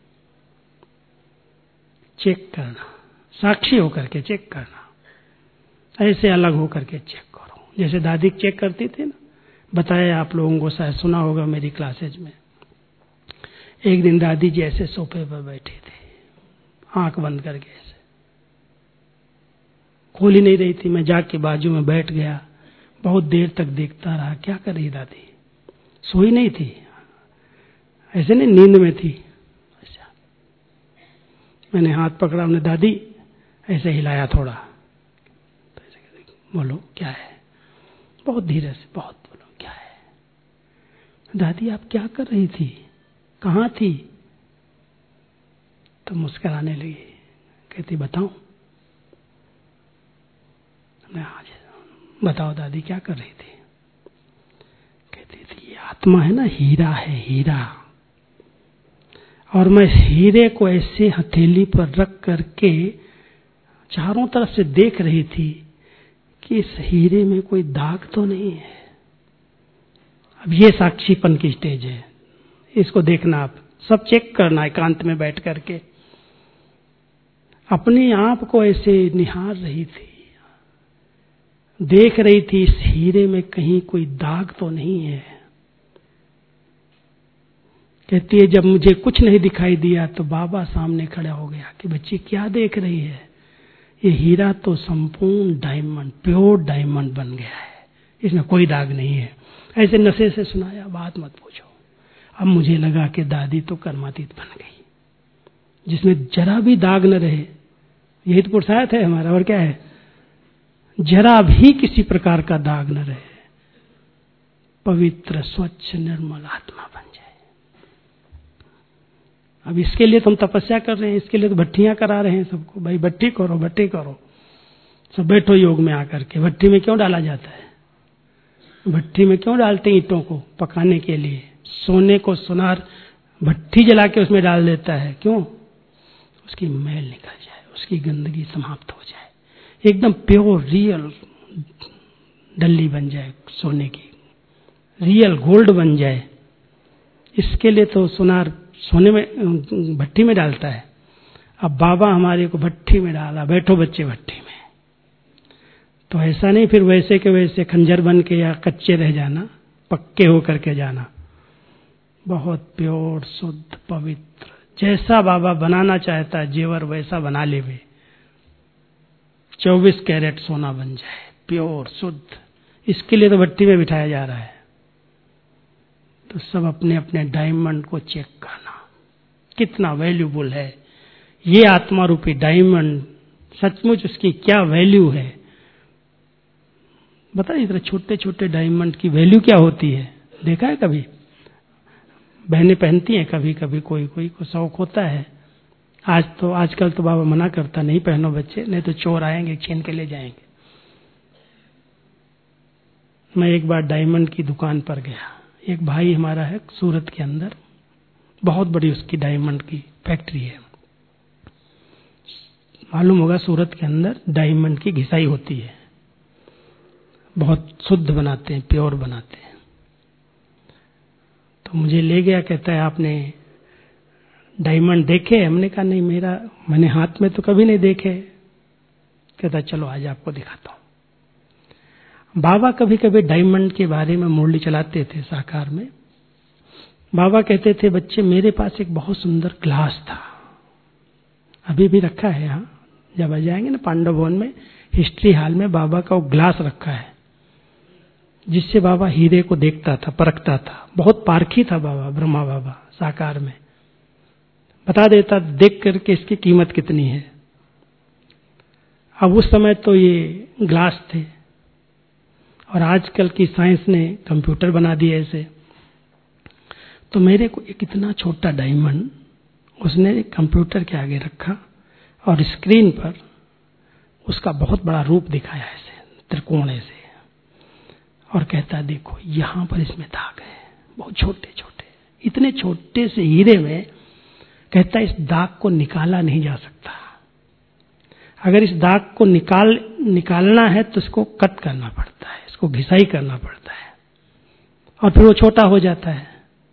चेक करना, साक्षी होकर के चेक करना, ऐसे अलग होकर के चेक करो, जैसे दादी चेक करती थी ना। बताया आप लोगों को, शायद सुना होगा मेरी क्लासेज में। एक दिन दादी जी ऐसे सोफे पर बैठे थे, आंख बंद करके, ऐसे खोल ही नहीं रही थी। मैं जाके बाजू में बैठ गया, बहुत देर तक देखता रहा, क्या कर रही दादी, सोई नहीं थी, ऐसे नहीं नींद में थी। अच्छा, मैंने हाथ पकड़ा, हमने दादी ऐसे हिलाया थोड़ा, तो ऐसे बोलो क्या है, बहुत धीरे से, बहुत दादी आप क्या कर रही थी, कहाँ थी? तो मुस्कुराने लगी, कहती बताऊं? मैं आज बताओ दादी क्या कर रही थी? कहती थी आत्मा है ना, हीरा है, हीरा, और मैं हीरे को ऐसे हथेली पर रख करके चारों तरफ से देख रही थी कि इस हीरे में कोई दाग तो नहीं है। अब ये साक्षीपन की स्टेज है, इसको देखना, आप सब चेक करना एकांत में बैठ करके। अपने आप को ऐसे निहार रही थी, देख रही थी इस हीरे में कहीं कोई दाग तो नहीं है। कहती है जब मुझे कुछ नहीं दिखाई दिया तो बाबा सामने खड़ा हो गया कि बच्ची क्या देख रही है, ये हीरा तो संपूर्ण डायमंड, प्योर डायमंड बन गया है, इसमें कोई दाग नहीं है। ऐसे नशे से सुनाया, बात मत पूछो। अब मुझे लगा कि दादी तो कर्मातीत बन गई, जिसमें जरा भी दाग न रहे। यही तो पुरुषार्थ है हमारा, और क्या है? जरा भी किसी प्रकार का दाग न रहे, पवित्र स्वच्छ निर्मल आत्मा बन जाए। अब इसके लिए तो हम तपस्या कर रहे हैं, इसके लिए तो भट्टियां करा रहे हैं सबको, भाई भट्टी करो, भट्टी करो, सब बैठो योग में आकर के। भट्टी में क्यों डाला जाता है? भट्टी में क्यों डालते हैं? ईंटों को पकाने के लिए। सोने को सुनार भट्टी जला के उसमें डाल देता है, क्यों? उसकी मैल निकल जाए, उसकी गंदगी समाप्त हो जाए, एकदम प्योर रियल डल्ली बन जाए, सोने की रियल गोल्ड बन जाए। इसके लिए तो सुनार सोने में भट्टी में डालता है। अब बाबा हमारे को भट्टी में डाला, बैठो बच्चे भट्टी में। तो ऐसा नहीं फिर वैसे के वैसे खंजर बन के या कच्चे रह जाना, पक्के होकर के जाना। बहुत प्योर शुद्ध पवित्र, जैसा बाबा बनाना चाहता है जेवर वैसा बना ले वे। 24 कैरेट सोना बन जाए, प्योर शुद्ध। इसके लिए तो भट्टी में बिठाया जा रहा है। तो सब अपने अपने डायमंड को चेक करना, कितना वैल्यूबल है ये आत्मा रूपी डायमंड, सचमुच उसकी क्या वैल्यू है। बताइए इतने छोटे छोटे डायमंड की वैल्यू क्या होती है? देखा है कभी? बहनें पहनती हैं कभी कभी, कोई कोई को शौक होता है। आजकल तो बाबा मना करता, नहीं पहनो बच्चे, नहीं तो चोर आएंगे छीन के ले जाएंगे। मैं एक बार डायमंड की दुकान पर गया, एक भाई हमारा है सूरत के अंदर, बहुत बड़ी उसकी डायमंड की फैक्ट्री है। मालूम होगा सूरत के अंदर डायमंड की घिसाई होती है, बहुत शुद्ध बनाते हैं, प्योर बनाते हैं। तो मुझे ले गया, कहता है आपने डायमंड देखे? हमने कहा नहीं, मैंने हाथ में तो कभी नहीं देखे। कहता चलो आज आपको दिखाता हूं। बाबा कभी कभी डायमंड के बारे में मुरली चलाते थे साकार में। बाबा कहते थे बच्चे मेरे पास एक बहुत सुंदर ग्लास था, अभी भी रखा है यहाँ, जब आ जाएंगे ना पांडव भवन में हिस्ट्री हॉल में बाबा का वो ग्लास रखा है, जिससे बाबा हीरे को देखता था, परखता था। बहुत पारखी था बाबा, ब्रह्मा बाबा साकार में, बता देता देख करके इसकी कीमत कितनी है। अब उस समय तो ये ग्लास थे, और आजकल की साइंस ने कंप्यूटर बना दिए ऐसे। तो मेरे को एक इतना छोटा डायमंड उसने कंप्यूटर के आगे रखा और स्क्रीन पर उसका बहुत बड़ा रूप दिखाया ऐसे त्रिकोण से, और कहता देखो यहां पर इसमें दाग है, बहुत छोटे छोटे। इतने छोटे से हीरे में कहता इस दाग को निकाला नहीं जा सकता, अगर इस दाग को निकालना है तो इसको कट करना पड़ता है, इसको घिसाई करना पड़ता है, और फिर वो छोटा हो जाता है।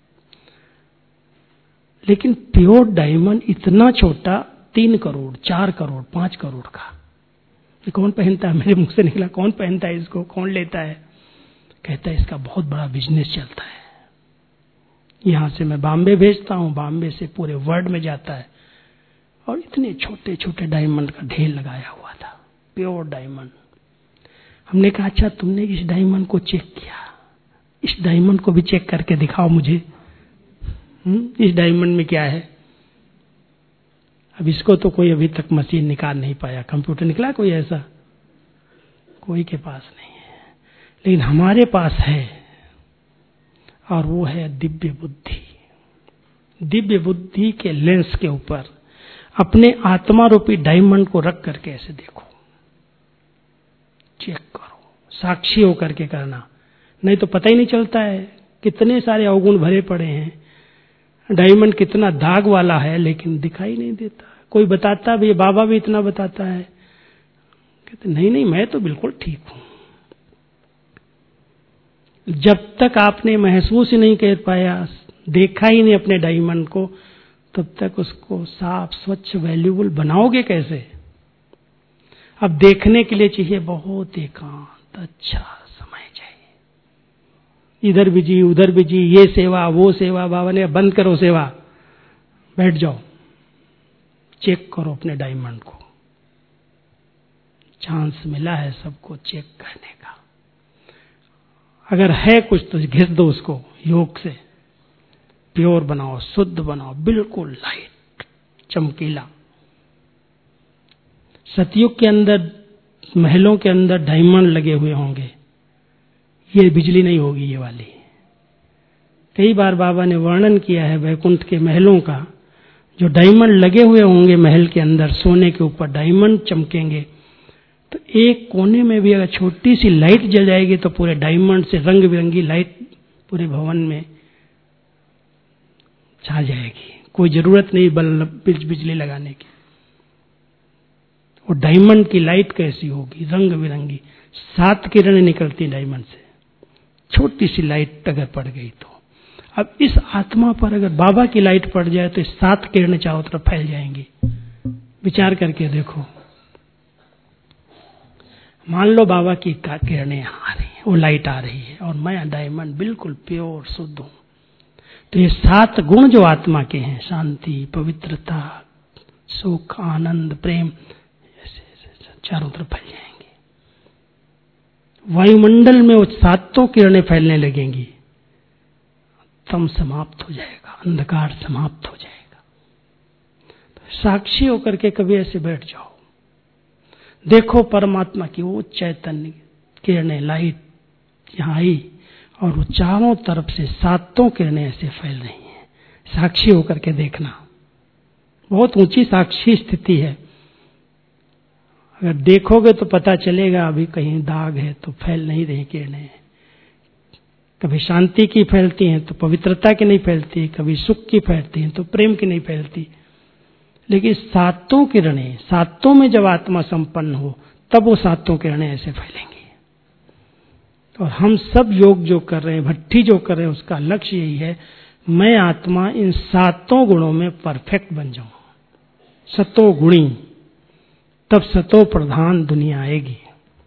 लेकिन प्योर डायमंड इतना छोटा, 3 करोड़ 4 करोड़ 5 करोड़ का, ये कौन पहनता है? मेरे मुख से निकला, कौन पहनता है इसको, कौन लेता है? कहता है इसका बहुत बड़ा बिजनेस चलता है, यहां से मैं बॉम्बे भेजता हूं, बॉम्बे से पूरे वर्ल्ड में जाता है। और इतने छोटे छोटे डायमंड का ढेर लगाया हुआ था, प्योर डायमंड। हमने कहा अच्छा तुमने इस डायमंड को चेक किया, इस डायमंड को भी चेक करके दिखाओ मुझे, इस डायमंड में क्या है। अब इसको तो कोई अभी तक मशीन निकाल नहीं पाया, कंप्यूटर निकला कोई ऐसा? कोई के पास नहीं है, लेकिन हमारे पास है। और वो है दिव्य बुद्धि। दिव्य बुद्धि के लेंस के ऊपर अपने आत्मा रूपी डायमंड को रख करके ऐसे देखो, चेक करो, साक्षी होकर के करना, नहीं तो पता ही नहीं चलता है कितने सारे अवगुण भरे पड़े हैं, डायमंड कितना दाग वाला है लेकिन दिखाई नहीं देता। कोई बताता भी, बाबा भी इतना बताता है, कहते नहीं नहीं मैं तो बिल्कुल ठीक हूं। जब तक आपने महसूस ही नहीं कर पाया, देखा ही नहीं अपने डायमंड को, तब तक उसको साफ स्वच्छ वैल्यूबल बनाओगे कैसे? अब देखने के लिए चाहिए बहुत एकांत, अच्छा समय चाहिए। इधर बिजी उधर बिजी, ये सेवा वो सेवा, बाबा ने बंद करो सेवा, बैठ जाओ, चेक करो अपने डायमंड को। चांस मिला है सबको चेक करने का, अगर है कुछ तो घिस दो उसको योग से, प्योर बनाओ, शुद्ध बनाओ, बिल्कुल लाइट चमकीला। सतयुग के अंदर महलों के अंदर डायमंड लगे हुए होंगे, ये बिजली नहीं होगी ये वाली। कई बार बाबा ने वर्णन किया है वैकुंठ के महलों का, जो डायमंड लगे हुए होंगे महल के अंदर, सोने के ऊपर डायमंड चमकेंगे, तो एक कोने में भी अगर छोटी सी लाइट जल जाएगी तो पूरे डायमंड से रंग बिरंगी लाइट पूरे भवन में छा जाएगी, कोई जरूरत नहीं बल्ब बिजली लगाने की। वो डायमंड की लाइट कैसी होगी, रंग बिरंगी, 7 किरणें निकलती डायमंड से, छोटी सी लाइट अगर पड़ गई तो। अब इस आत्मा पर अगर बाबा की लाइट पड़ जाए तो 7 किरणें चारों तरफ फैल जाएंगी। विचार करके देखो, मान लो बाबा की किरणें आ रही है, वो लाइट आ रही है, और मैं डायमंड बिल्कुल प्योर शुद्ध हूं, तो ये 7 गुण जो आत्मा के हैं, शांति, पवित्रता, सुख, आनंद, प्रेम, चारों तरफ फैल जाएंगे। वायुमंडल में वो 7 किरणें फैलने लगेंगी, तम समाप्त हो जाएगा, अंधकार समाप्त हो जाएगा। तो साक्षी होकर के कभी ऐसे बैठ जाओ, देखो परमात्मा की वो चैतन्य किरणें, लाइट यहां आई और वो चारों तरफ से 7 किरणें ऐसे फैल रही हैं। साक्षी होकर के देखना, बहुत ऊंची साक्षी स्थिति है। अगर देखोगे तो पता चलेगा अभी कहीं दाग है तो फैल नहीं रही किरणें, कभी शांति की फैलती हैं तो पवित्रता की नहीं फैलती, कभी सुख की फैलती हैं तो प्रेम की नहीं फैलती। लेकिन 7 किरणें, 7 में जब आत्मा संपन्न हो तब वो 7 किरणें ऐसे फैलेंगी। और हम सब योग जो कर रहे हैं, भट्ठी जो कर रहे हैं, उसका लक्ष्य यही है, मैं आत्मा इन 7 गुणों में परफेक्ट बन जाऊं, सतो गुणी, तब सतो प्रधान दुनिया आएगी।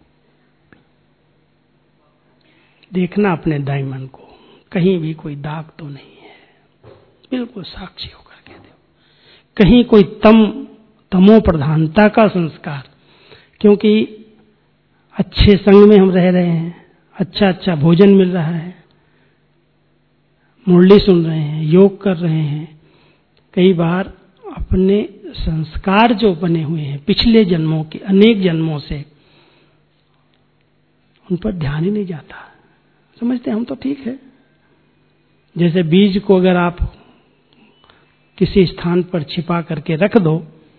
देखना अपने डायमंड को, कहीं भी कोई दाग तो नहीं है, बिल्कुल साक्षी होकर के दो। कहीं कोई तमो प्रधानता का संस्कार, क्योंकि अच्छे संग में हम रह रहे हैं, अच्छा अच्छा भोजन मिल रहा है, मुरली सुन रहे हैं, योग कर रहे हैं, कई बार अपने संस्कार जो बने हुए हैं पिछले जन्मों के, अनेक जन्मों से, उन पर ध्यान ही नहीं जाता। समझते हम तो ठीक है। जैसे बीज को अगर आप किसी स्थान पर छिपा करके रख दो,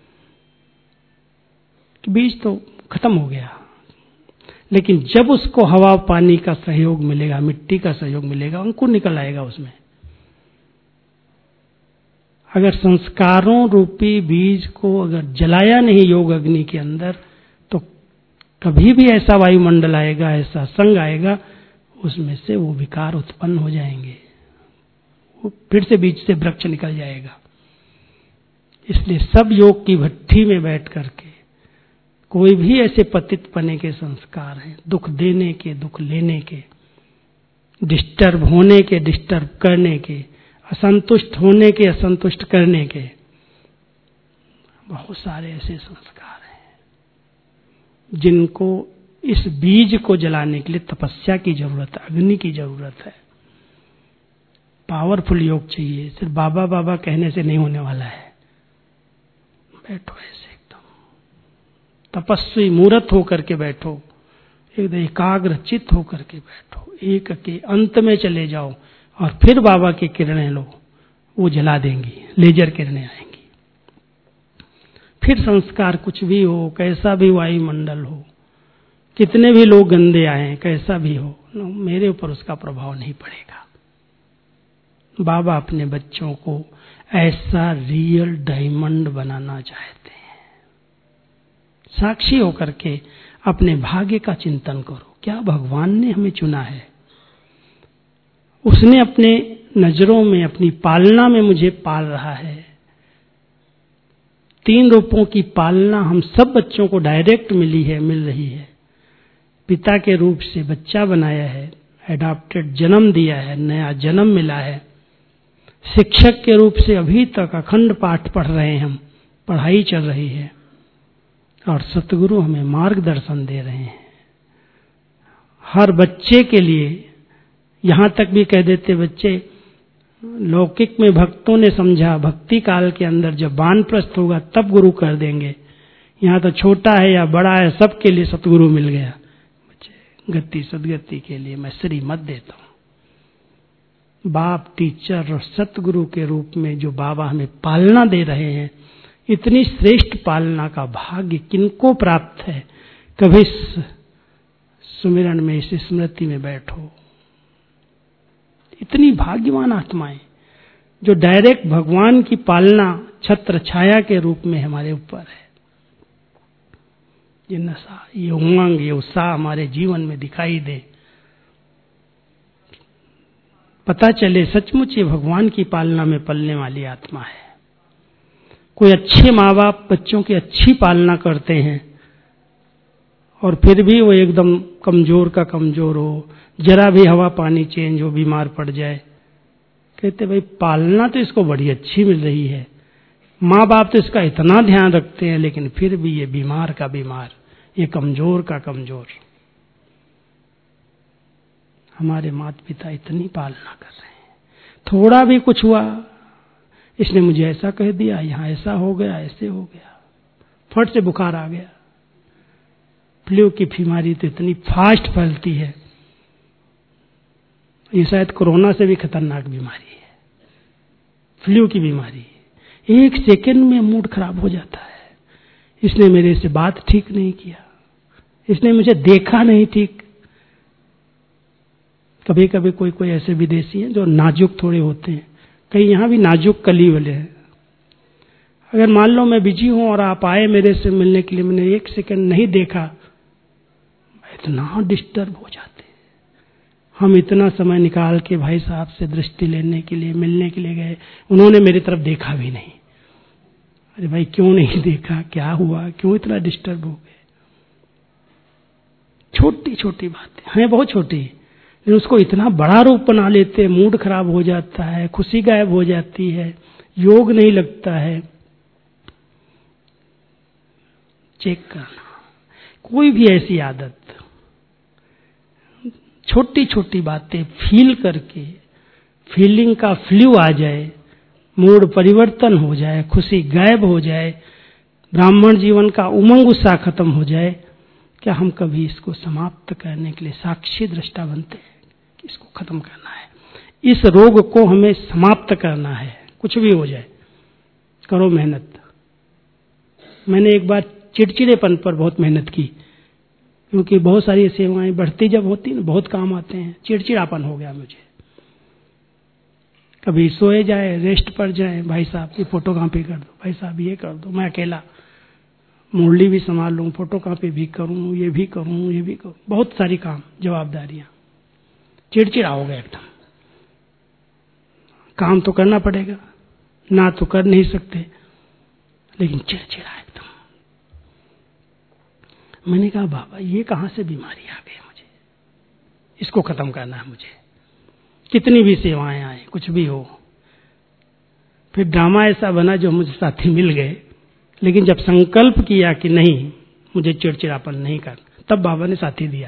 कि बीज तो खत्म हो गया, लेकिन जब उसको हवा पानी का सहयोग मिलेगा, मिट्टी का सहयोग मिलेगा, अंकुर निकल आएगा उसमें। अगर संस्कारों रूपी बीज को अगर जलाया नहीं योग अग्नि के अंदर, तो कभी भी ऐसा वायुमंडल आएगा, ऐसा संग आएगा, उसमें से वो विकार उत्पन्न हो जाएंगे, वो फिर से बीज से वृक्ष निकल जाएगा। इसलिए सब योग की भट्ठी में बैठ करके कोई भी ऐसे पतित पने के संस्कार हैं, दुख देने के, दुख लेने के, डिस्टर्ब होने के, डिस्टर्ब करने के, असंतुष्ट होने के, असंतुष्ट करने के, बहुत सारे ऐसे संस्कार हैं जिनको इस बीज को जलाने के लिए तपस्या की जरूरत है, अग्नि की जरूरत है, पावरफुल योग चाहिए। सिर्फ बाबा बाबा कहने से नहीं होने वाला है। बैठो ऐसे एकदम तपस्वी मूर्त होकर के बैठो, एकदम एकाग्र चित्त होकर के बैठो, एक के अंत में चले जाओ, और फिर बाबा की किरणें लो, वो जला देंगी, लेजर किरणें आएंगी। फिर संस्कार कुछ भी हो, कैसा भी वायुमंडल हो, कितने भी लोग गंदे आए, कैसा भी हो, मेरे ऊपर उसका प्रभाव नहीं पड़ेगा। बाबा अपने बच्चों को ऐसा रियल डायमंड बनाना चाहते हैं। साक्षी होकर के अपने भाग्य का चिंतन करो। क्या भगवान ने हमें चुना है? उसने अपने नजरों में, अपनी पालना में मुझे पाल रहा है। 3 रूपों की पालना हम सब बच्चों को डायरेक्ट मिल रही है। पिता के रूप से बच्चा बनाया है, एडॉप्टेड जन्म दिया है, नया जन्म मिला है। शिक्षक के रूप से अभी तक अखंड पाठ पढ़ रहे हैं हम, पढ़ाई चल रही है, और सतगुरु हमें मार्गदर्शन दे रहे हैं। हर बच्चे के लिए, यहां तक भी कह देते बच्चे, लौकिक में भक्तों ने समझा भक्ति काल के अंदर जब वानप्रस्थ होगा तब गुरु कर देंगे। यहां तो छोटा है या बड़ा है, सबके लिए सतगुरु मिल गया। बच्चे गति सदगति के लिए मैं श्रीमत देता हूं। बाप, टीचर और सतगुरु के रूप में जो बाबा हमें पालना दे रहे हैं, इतनी श्रेष्ठ पालना का भाग्य किनको प्राप्त है? कभी सुमिरन में, इस स्मृति में बैठो। इतनी भाग्यवान आत्माएं जो डायरेक्ट भगवान की पालना छत्र छाया के रूप में हमारे ऊपर है। ये नशा, ये उमंग, ये उत्साह हमारे जीवन में दिखाई दे, पता चले सचमुच ये भगवान की पालना में पलने वाली आत्मा है। कोई अच्छे माँ बाप बच्चों की अच्छी पालना करते हैं और फिर भी वो एकदम कमजोर का कमजोर हो, जरा भी हवा पानी चेंज हो, बीमार पड़ जाए, कहते भाई पालना तो इसको बड़ी अच्छी मिल रही है, माँ बाप तो इसका इतना ध्यान रखते हैं, लेकिन फिर भी ये बीमार का बीमार, ये कमजोर का कमजोर। हमारे माता पिता इतनी पालना कर रहे हैं, थोड़ा भी कुछ हुआ, इसने मुझे ऐसा कह दिया, यहां ऐसा हो गया, ऐसे हो गया, फट से बुखार आ गया। फ्लू की बीमारी तो इतनी फास्ट फैलती है, ये शायद कोरोना से भी खतरनाक बीमारी है। फ्लू की बीमारी 1 सेकंड में मूड खराब हो जाता है। इसने मेरे से बात ठीक नहीं किया, इसने मुझे देखा नहीं ठीक। कभी कभी कोई ऐसे विदेशी हैं जो नाजुक थोड़े होते हैं, कहीं यहां भी नाजुक कली वाले हैं। अगर मान लो मैं बिजी हूं और आप आए मेरे से मिलने के लिए, मैंने 1 सेकंड नहीं देखा, इतना डिस्टर्ब हो जाते। हम इतना समय निकाल के भाई साहब से दृष्टि लेने के लिए, मिलने के लिए गए, उन्होंने मेरी तरफ देखा भी नहीं। अरे भाई क्यों नहीं देखा, क्या हुआ, क्यों इतना डिस्टर्ब हो गए? छोटी छोटी बातें हैं, बहुत छोटी, लेकिन उसको इतना बड़ा रूप बना लेते हैं। मूड खराब हो जाता है, खुशी गायब हो जाती है, योग नहीं लगता है। चेक करना, कोई भी ऐसी आदत, छोटी छोटी बातें फील करके, फीलिंग का फ्लू आ जाए, मूड परिवर्तन हो जाए, खुशी गायब हो जाए, ब्राह्मण जीवन का उमंग उत्साह खत्म हो जाए, क्या हम कभी इसको समाप्त करने के लिए साक्षी दृष्टा बनते हैं कि इसको खत्म करना है, इस रोग को हमें समाप्त करना है, कुछ भी हो जाए, करो मेहनत। मैंने एक बार चिड़चिड़ेपन पर बहुत मेहनत की, क्योंकि बहुत सारी सेवाएं बढ़ती जब होती ना, बहुत काम आते हैं, चिड़चिड़ापन हो गया मुझे। कभी सोए जाए, रेस्ट पर जाए, भाई साहब ये फोटो कॉपी कर दो, भाई साहब ये कर दो, मैं अकेला मुरली भी संभाल लूं, फोटो कॉपी भी करूं, ये भी करूं, ये भी करूं, बहुत सारी काम, जवाबदारियां, चिड़चिड़ा हो गया एकदम। काम तो करना पड़ेगा, ना तो कर नहीं सकते, लेकिन चिड़चिड़ा एकदम। मैंने कहा बाबा ये कहां से बीमारी आ गई, मुझे इसको खत्म करना है। मुझे कितनी भी सेवाएं आए, कुछ भी हो। फिर ड्रामा ऐसा बना जो मुझे साथी मिल गए, लेकिन जब संकल्प किया कि नहीं मुझे चिड़चिड़ापन नहीं करना, तब बाबा ने साथी दिया।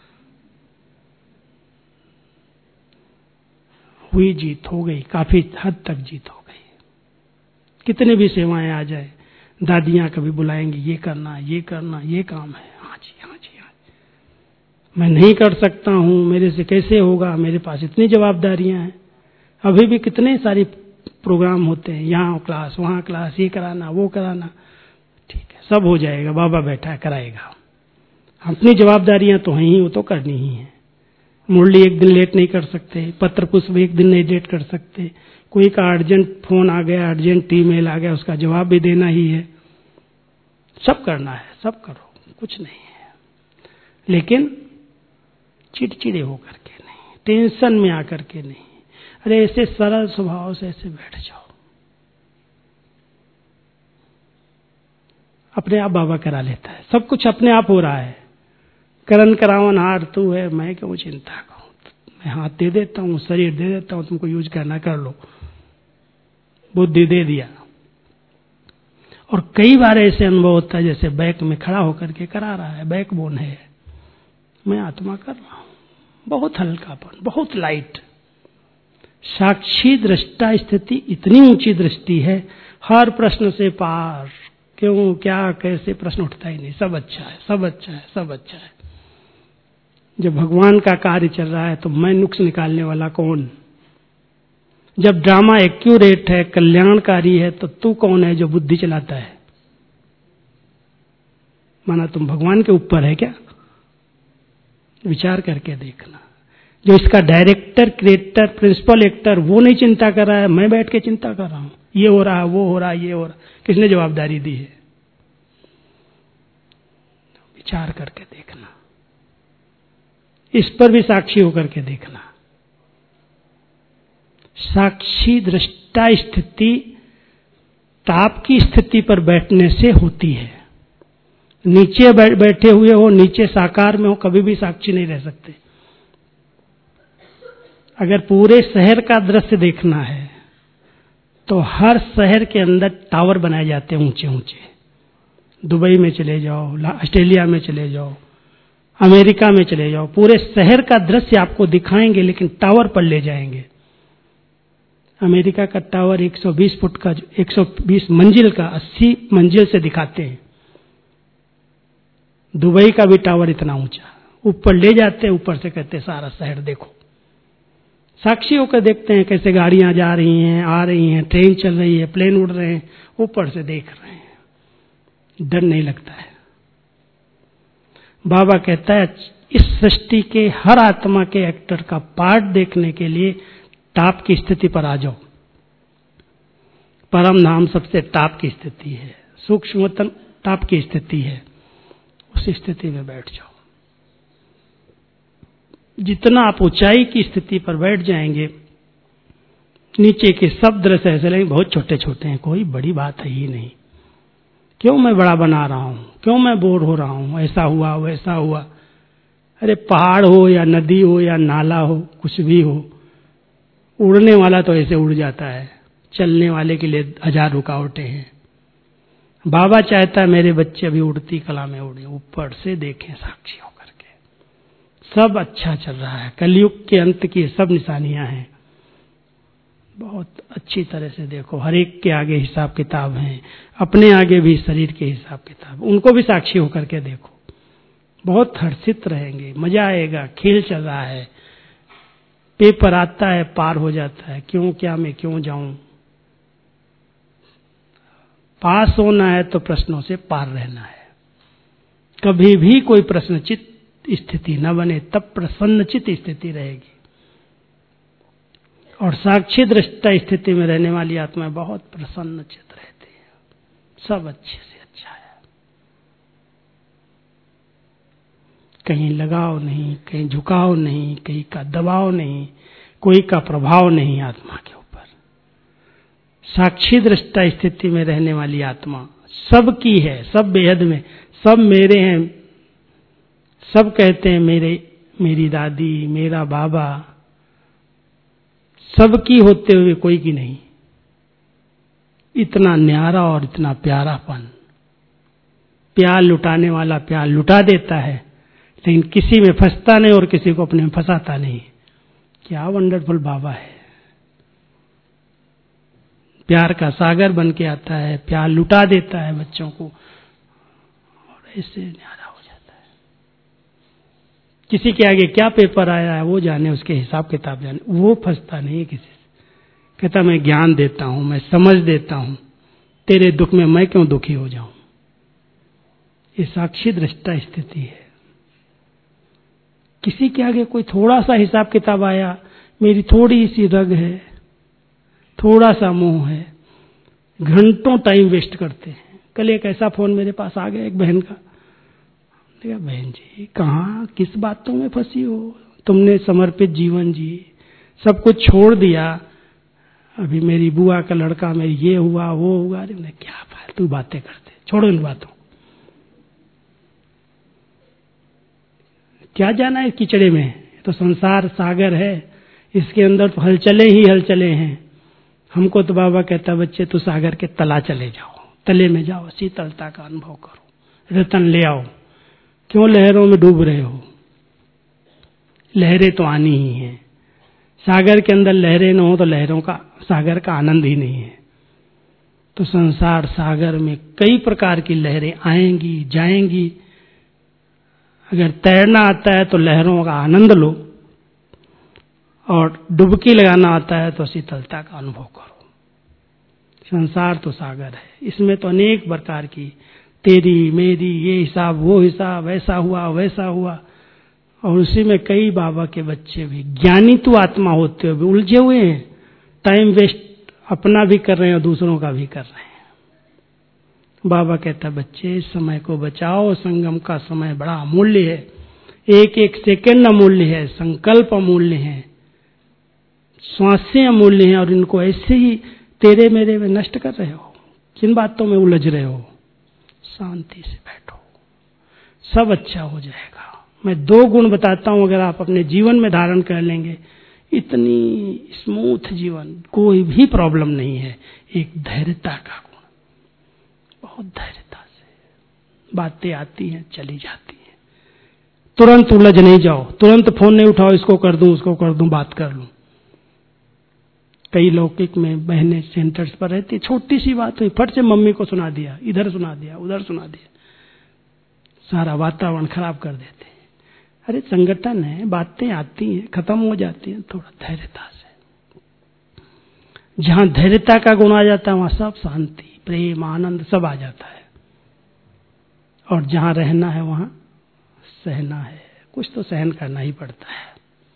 हुई जीत, हो गई, काफी हद तक जीत हो गई। कितने भी सेवाएं आ जाए, दादियां कभी बुलाएंगी, ये करना, ये करना, ये काम है, हाँ जी हाँ जी हाँ जी। मैं नहीं कर सकता हूं, मेरे से कैसे होगा, मेरे पास इतनी जवाबदारियां हैं। अभी भी कितने सारे प्रोग्राम होते हैं, यहाँ क्लास वहाँ क्लास, ये कराना वो कराना, ठीक है सब हो जाएगा, बाबा बैठा है कराएगा। अपनी जवाबदारियां तो हैं ही, वो तो करनी ही है। मुरली एक दिन लेट नहीं कर सकते, पत्र पुष्प एक दिन नहीं लेट कर सकते, कोई का अर्जेंट फोन आ गया, अर्जेंट ईमेल आ गया, उसका जवाब भी देना ही है। सब करना है, सब करो, कुछ नहीं है। लेकिन चिड़चिड़े होकर के नहीं, टेंशन में आकर के नहीं। अरे ऐसे सरल स्वभाव से ऐसे बैठ जाओ, अपने आप बाबा करा लेता है, सब कुछ अपने आप हो रहा है। करण करावन हार तू है, मैं क्यों चिंता करूं, मैं हाथ दे देता हूं, शरीर दे देता हूं, तुमको यूज करना कर लो, बुद्धि दे दिया। और कई बार ऐसे अनुभव होता है जैसे बैक में खड़ा होकर के करा रहा है, बैकबोन है, मैं आत्मा कर रहा हूं, बहुत हल्कापन, बहुत लाइट। साक्षी दृष्टा स्थिति इतनी ऊंची दृष्टि है, हर प्रश्न से पार, क्यों क्या कैसे प्रश्न उठता ही नहीं, सब अच्छा है, सब अच्छा है, सब अच्छा है। जब भगवान का कार्य चल रहा है तो मैं नुक्स निकालने वाला कौन? जब ड्रामा एक्यूरेट है, कल्याणकारी है, तो तू कौन है जो बुद्धि चलाता है? माना तुम भगवान के ऊपर है क्या? विचार करके देखना। जो इसका डायरेक्टर, क्रिएटर, प्रिंसिपल एक्टर, वो नहीं चिंता कर रहा है, मैं बैठ के चिंता कर रहा हूं, ये हो रहा है, वो हो रहा है, ये हो रहा है, किसने जवाबदारी दी है? विचार करके देखना, इस पर भी साक्षी होकर के देखना। साक्षी दृष्टा स्थिति ताप की स्थिति पर बैठने से होती है। नीचे बैठे हुए हो, नीचे साकार में हो, कभी भी साक्षी नहीं रह सकते। अगर पूरे शहर का दृश्य देखना है तो हर शहर के अंदर टावर बनाए जाते हैं ऊंचे ऊंचे। दुबई में चले जाओ, ऑस्ट्रेलिया में चले जाओ, अमेरिका में चले जाओ, पूरे शहर का दृश्य आपको दिखाएंगे, लेकिन टावर पर ले जाएंगे। अमेरिका का टावर 120 फुट का, 120 मंजिल का 80 मंजिल से दिखाते हैं। दुबई का भी टावर इतना ऊंचा, ऊपर ले जाते हैं, ऊपर से कहते हैं सारा शहर देखो। साक्षी होकर देखते हैं कैसे गाड़ियां जा रही हैं, आ रही हैं, ट्रेन चल रही है, प्लेन उड़ रहे हैं, ऊपर से देख रहे हैं, डर नहीं लगता है। बाबा कहता है इस सृष्टि के हर आत्मा के एक्टर का पार्ट देखने के लिए ताप की स्थिति पर आ जाओ। परम धाम सबसे ताप की स्थिति है, सूक्ष्मतम ताप की स्थिति है, उस स्थिति में बैठ जाओ। जितना आप ऊंचाई की स्थिति पर बैठ जाएंगे, नीचे के सब दृश्य ऐसे लगेंगे बहुत छोटे छोटे हैं, कोई बड़ी बात है ही नहीं। क्यों मैं बड़ा बना रहा हूं, क्यों मैं बोर हो रहा हूं, ऐसा हुआ वैसा हुआ। अरे पहाड़ हो या नदी हो या नाला हो, कुछ भी हो, उड़ने वाला तो ऐसे उड़ जाता है, चलने वाले के लिए हजार रुकावटें हैं। बाबा चाहता है मेरे बच्चे अभी उड़ती कला में उड़े, ऊपर से देखें साक्षी होकर के, सब अच्छा चल रहा है। कलयुग के अंत की सब निशानियां हैं, बहुत अच्छी तरह से देखो। हर एक के आगे हिसाब किताब हैं, अपने आगे भी शरीर के हिसाब किताब, उनको भी साक्षी होकर के देखो। बहुत हर्षित रहेंगे, मजा आएगा। खेल चल रहा है, पेपर आता है, पार हो जाता है, क्यों क्या मैं क्यों जाऊं। पास होना है तो प्रश्नों से पार रहना है। कभी भी कोई प्रश्नचित स्थिति न बने, तब प्रसन्नचित स्थिति रहेगी। और साक्षी दृष्टा स्थिति में रहने वाली आत्मा बहुत प्रसन्नचित रहती है, सब अच्छे से अच्छा है, कहीं लगाव नहीं, कहीं झुकाव नहीं, कहीं का दबाव नहीं, कोई का प्रभाव नहीं आत्मा के ऊपर। साक्षी दृष्टा स्थिति में रहने वाली आत्मा सबकी है, सब बेहद में, सब मेरे हैं, सब कहते हैं मेरे, मेरी दादी, मेरा बाबा, सबकी होते हुए कोई की नहीं। इतना न्यारा और इतना प्यारापन। प्यार लुटाने वाला प्यार लुटा देता है, लेकिन किसी में फंसता नहीं और किसी को अपने में फंसाता नहीं। क्या वंडरफुल बाबा है। प्यार का सागर बन के आता है, प्यार लुटा देता है बच्चों को, और ऐसे न्यारा हो जाता है। किसी के आगे क्या पेपर आया है वो जाने, उसके हिसाब किताब जाने, वो फंसता नहीं है किसी से। कहता मैं ज्ञान देता हूं, मैं समझ देता हूं, तेरे दुख में मैं क्यों दुखी हो जाऊं। ये साक्षी दृष्टा स्थिति है। किसी के आगे कोई थोड़ा सा हिसाब किताब आया, मेरी थोड़ी सी रग है, थोड़ा सा मोह है, घंटों टाइम वेस्ट करते हैं। कल एक ऐसा फोन मेरे पास आ गया एक बहन का, देखा बहन जी कहाँ किस बातों में फंसी हो, तुमने समर्पित जीवन जी, सब कुछ छोड़ दिया, अभी मेरी बुआ का लड़का, मेरी ये हुआ वो हुआ। अरे मैं क्या फालतू बातें करते, छोड़ो इन बातों, क्या जाना है कीचड़े में। तो संसार सागर है, इसके अंदर तो हलचले ही हलचले हैं। हमको तो बाबा कहता बच्चे तो सागर के तला चले जाओ, तले में जाओ, शीतलता का अनुभव करो, रतन ले आओ। क्यों लहरों में डूब रहे हो, लहरें तो आनी ही हैं। सागर के अंदर लहरें न हो तो लहरों का, सागर का आनंद ही नहीं है। तो संसार सागर में कई प्रकार की लहरें आएंगी जाएंगी। अगर तैरना आता है तो लहरों का आनंद लो, और डुबकी लगाना आता है तो शीतलता का अनुभव करो। संसार तो सागर है, इसमें तो अनेक प्रकार की तेरी मेरी, ये हिसाब वो हिसाब, ऐसा हुआ वैसा हुआ, और उसी में कई बाबा के बच्चे भी ज्ञानी तो आत्मा होते हुए उलझे हुए हैं, टाइम वेस्ट अपना भी कर रहे हैं और दूसरों का भी कर रहे हैं। बाबा कहता बच्चे समय को बचाओ, संगम का समय बड़ा अमूल्य है, एक एक सेकंड अमूल्य है, संकल्प अमूल्य है, श्वासें अमूल्य हैं, और इनको ऐसे ही तेरे मेरे में नष्ट कर रहे हो, किन बातों में उलझ रहे हो। शांति से बैठो, सब अच्छा हो जाएगा। मैं 2 गुण बताता हूं, अगर आप अपने जीवन में धारण कर लेंगे, इतनी स्मूथ जीवन, कोई भी प्रॉब्लम नहीं है। एक धैर्यता का गुण, बहुत धैर्यता से बातें आती हैं चली जाती हैं, तुरंत उलझ नहीं जाओ, तुरंत फोन नहीं उठाओ, इसको कर दूं उसको कर दूं, बात कर लूं। कई लौकिक में बहनें सेंटर्स पर रहती, छोटी सी बात हुई, फट से मम्मी को सुना दिया, इधर सुना दिया उधर सुना दिया, सारा वातावरण खराब कर देते। अरे संगठन है, बातें आती हैं खत्म हो जाती हैं, थोड़ा धैर्यता से। जहां धैर्यता का गुण आ जाता है वहां सब शांति प्रेम आनंद सब आ जाता है। और जहां रहना है वहां सहना है, कुछ तो सहन करना ही पड़ता है।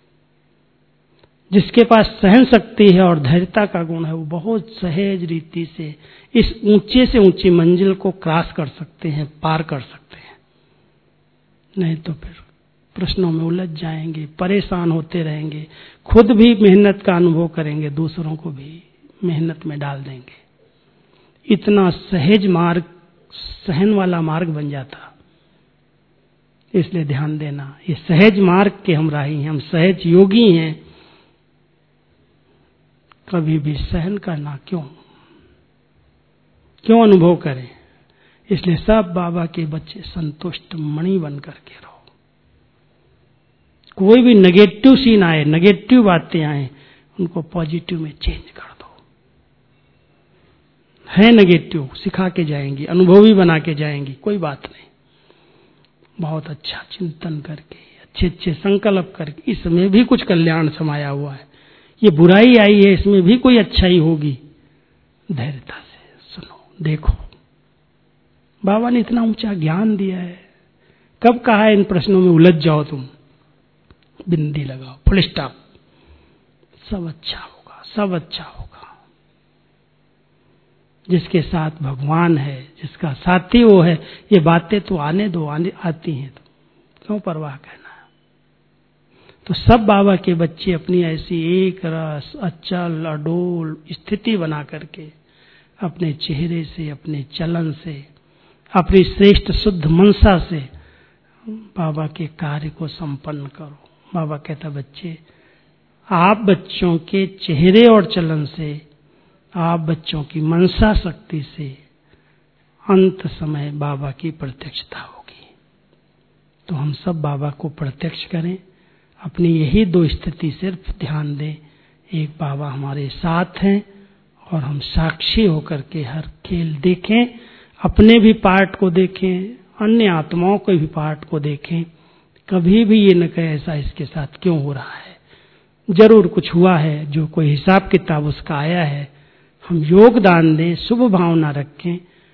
जिसके पास सहन शक्ति है और धैर्यता का गुण है, वो बहुत सहज रीति से इस ऊंचे से ऊंची मंजिल को क्रॉस कर सकते हैं, पार कर सकते हैं। नहीं तो फिर प्रश्नों में उलझ जाएंगे, परेशान होते रहेंगे, खुद भी मेहनत का अनुभव करेंगे, दूसरों को भी मेहनत में डाल देंगे। इतना सहज मार्ग, सहन वाला मार्ग बन जाता। इसलिए ध्यान देना, ये सहज मार्ग के हम राही हैं, हम सहज योगी हैं। कभी भी सहन करना क्यों अनुभव करें। इसलिए सब बाबा के बच्चे संतुष्ट मणि बन करके रहो। कोई भी नेगेटिव सीन आए, नेगेटिव बातें आए, उनको पॉजिटिव में चेंज कर दो। है नेगेटिव, सिखा के जाएंगी, अनुभवी बना के जाएंगी, कोई बात नहीं। बहुत अच्छा चिंतन करके, अच्छे अच्छे संकल्प करके, इसमें भी कुछ कल्याण समाया हुआ है। ये बुराई आई है, इसमें भी कोई अच्छाई होगी। धैर्यता से सुनो, देखो, बाबा ने इतना ऊंचा ज्ञान दिया है। कब कहा है इन प्रश्नों में उलझ जाओ तुम, बिंदी लगाओ, फुल स्टॉप, सब अच्छा होगा, सब अच्छा होगा। जिसके साथ भगवान है, जिसका साथी वो है, ये बातें तो आने दो, आती हैं, तो क्यों परवाह करना। तो सब बाबा के बच्चे अपनी ऐसी एक रस अचल अडोल स्थिति बना करके अपने चेहरे से, अपने चलन से, अपनी श्रेष्ठ शुद्ध मनसा से बाबा के कार्य को संपन्न करो। बाबा कहता बच्चे, आप बच्चों के चेहरे और चलन से, आप बच्चों की मनसा शक्ति से अंत समय बाबा की प्रत्यक्षता होगी। तो हम सब बाबा को प्रत्यक्ष करें। अपनी यही 2 स्थिति सिर्फ ध्यान दें। एक, बाबा हमारे साथ हैं और हम साक्षी होकर के हर खेल देखें, अपने भी पार्ट को देखें, अन्य आत्माओं के भी पार्ट को देखें। कभी भी ये न कहे ऐसा इसके साथ क्यों हो रहा है। जरूर कुछ हुआ है, जो कोई हिसाब किताब उसका आया है, हम योगदान दें, शुभ भावना रखें,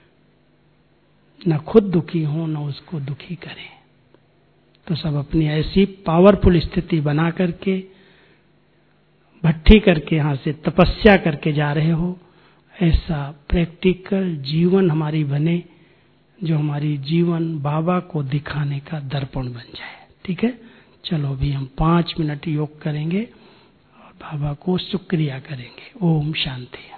न खुद दुखी हो न उसको दुखी करें। तो सब अपनी ऐसी पावरफुल स्थिति बना करके, भट्ठी करके यहां से तपस्या करके जा रहे हो, ऐसा प्रैक्टिकल जीवन हमारी बने, जो हमारी जीवन बाबा को दिखाने का दर्पण बन जाए। ठीक है, चलो अभी हम 5 मिनट योग करेंगे और बाबा को शुक्रिया करेंगे। ओम शांति।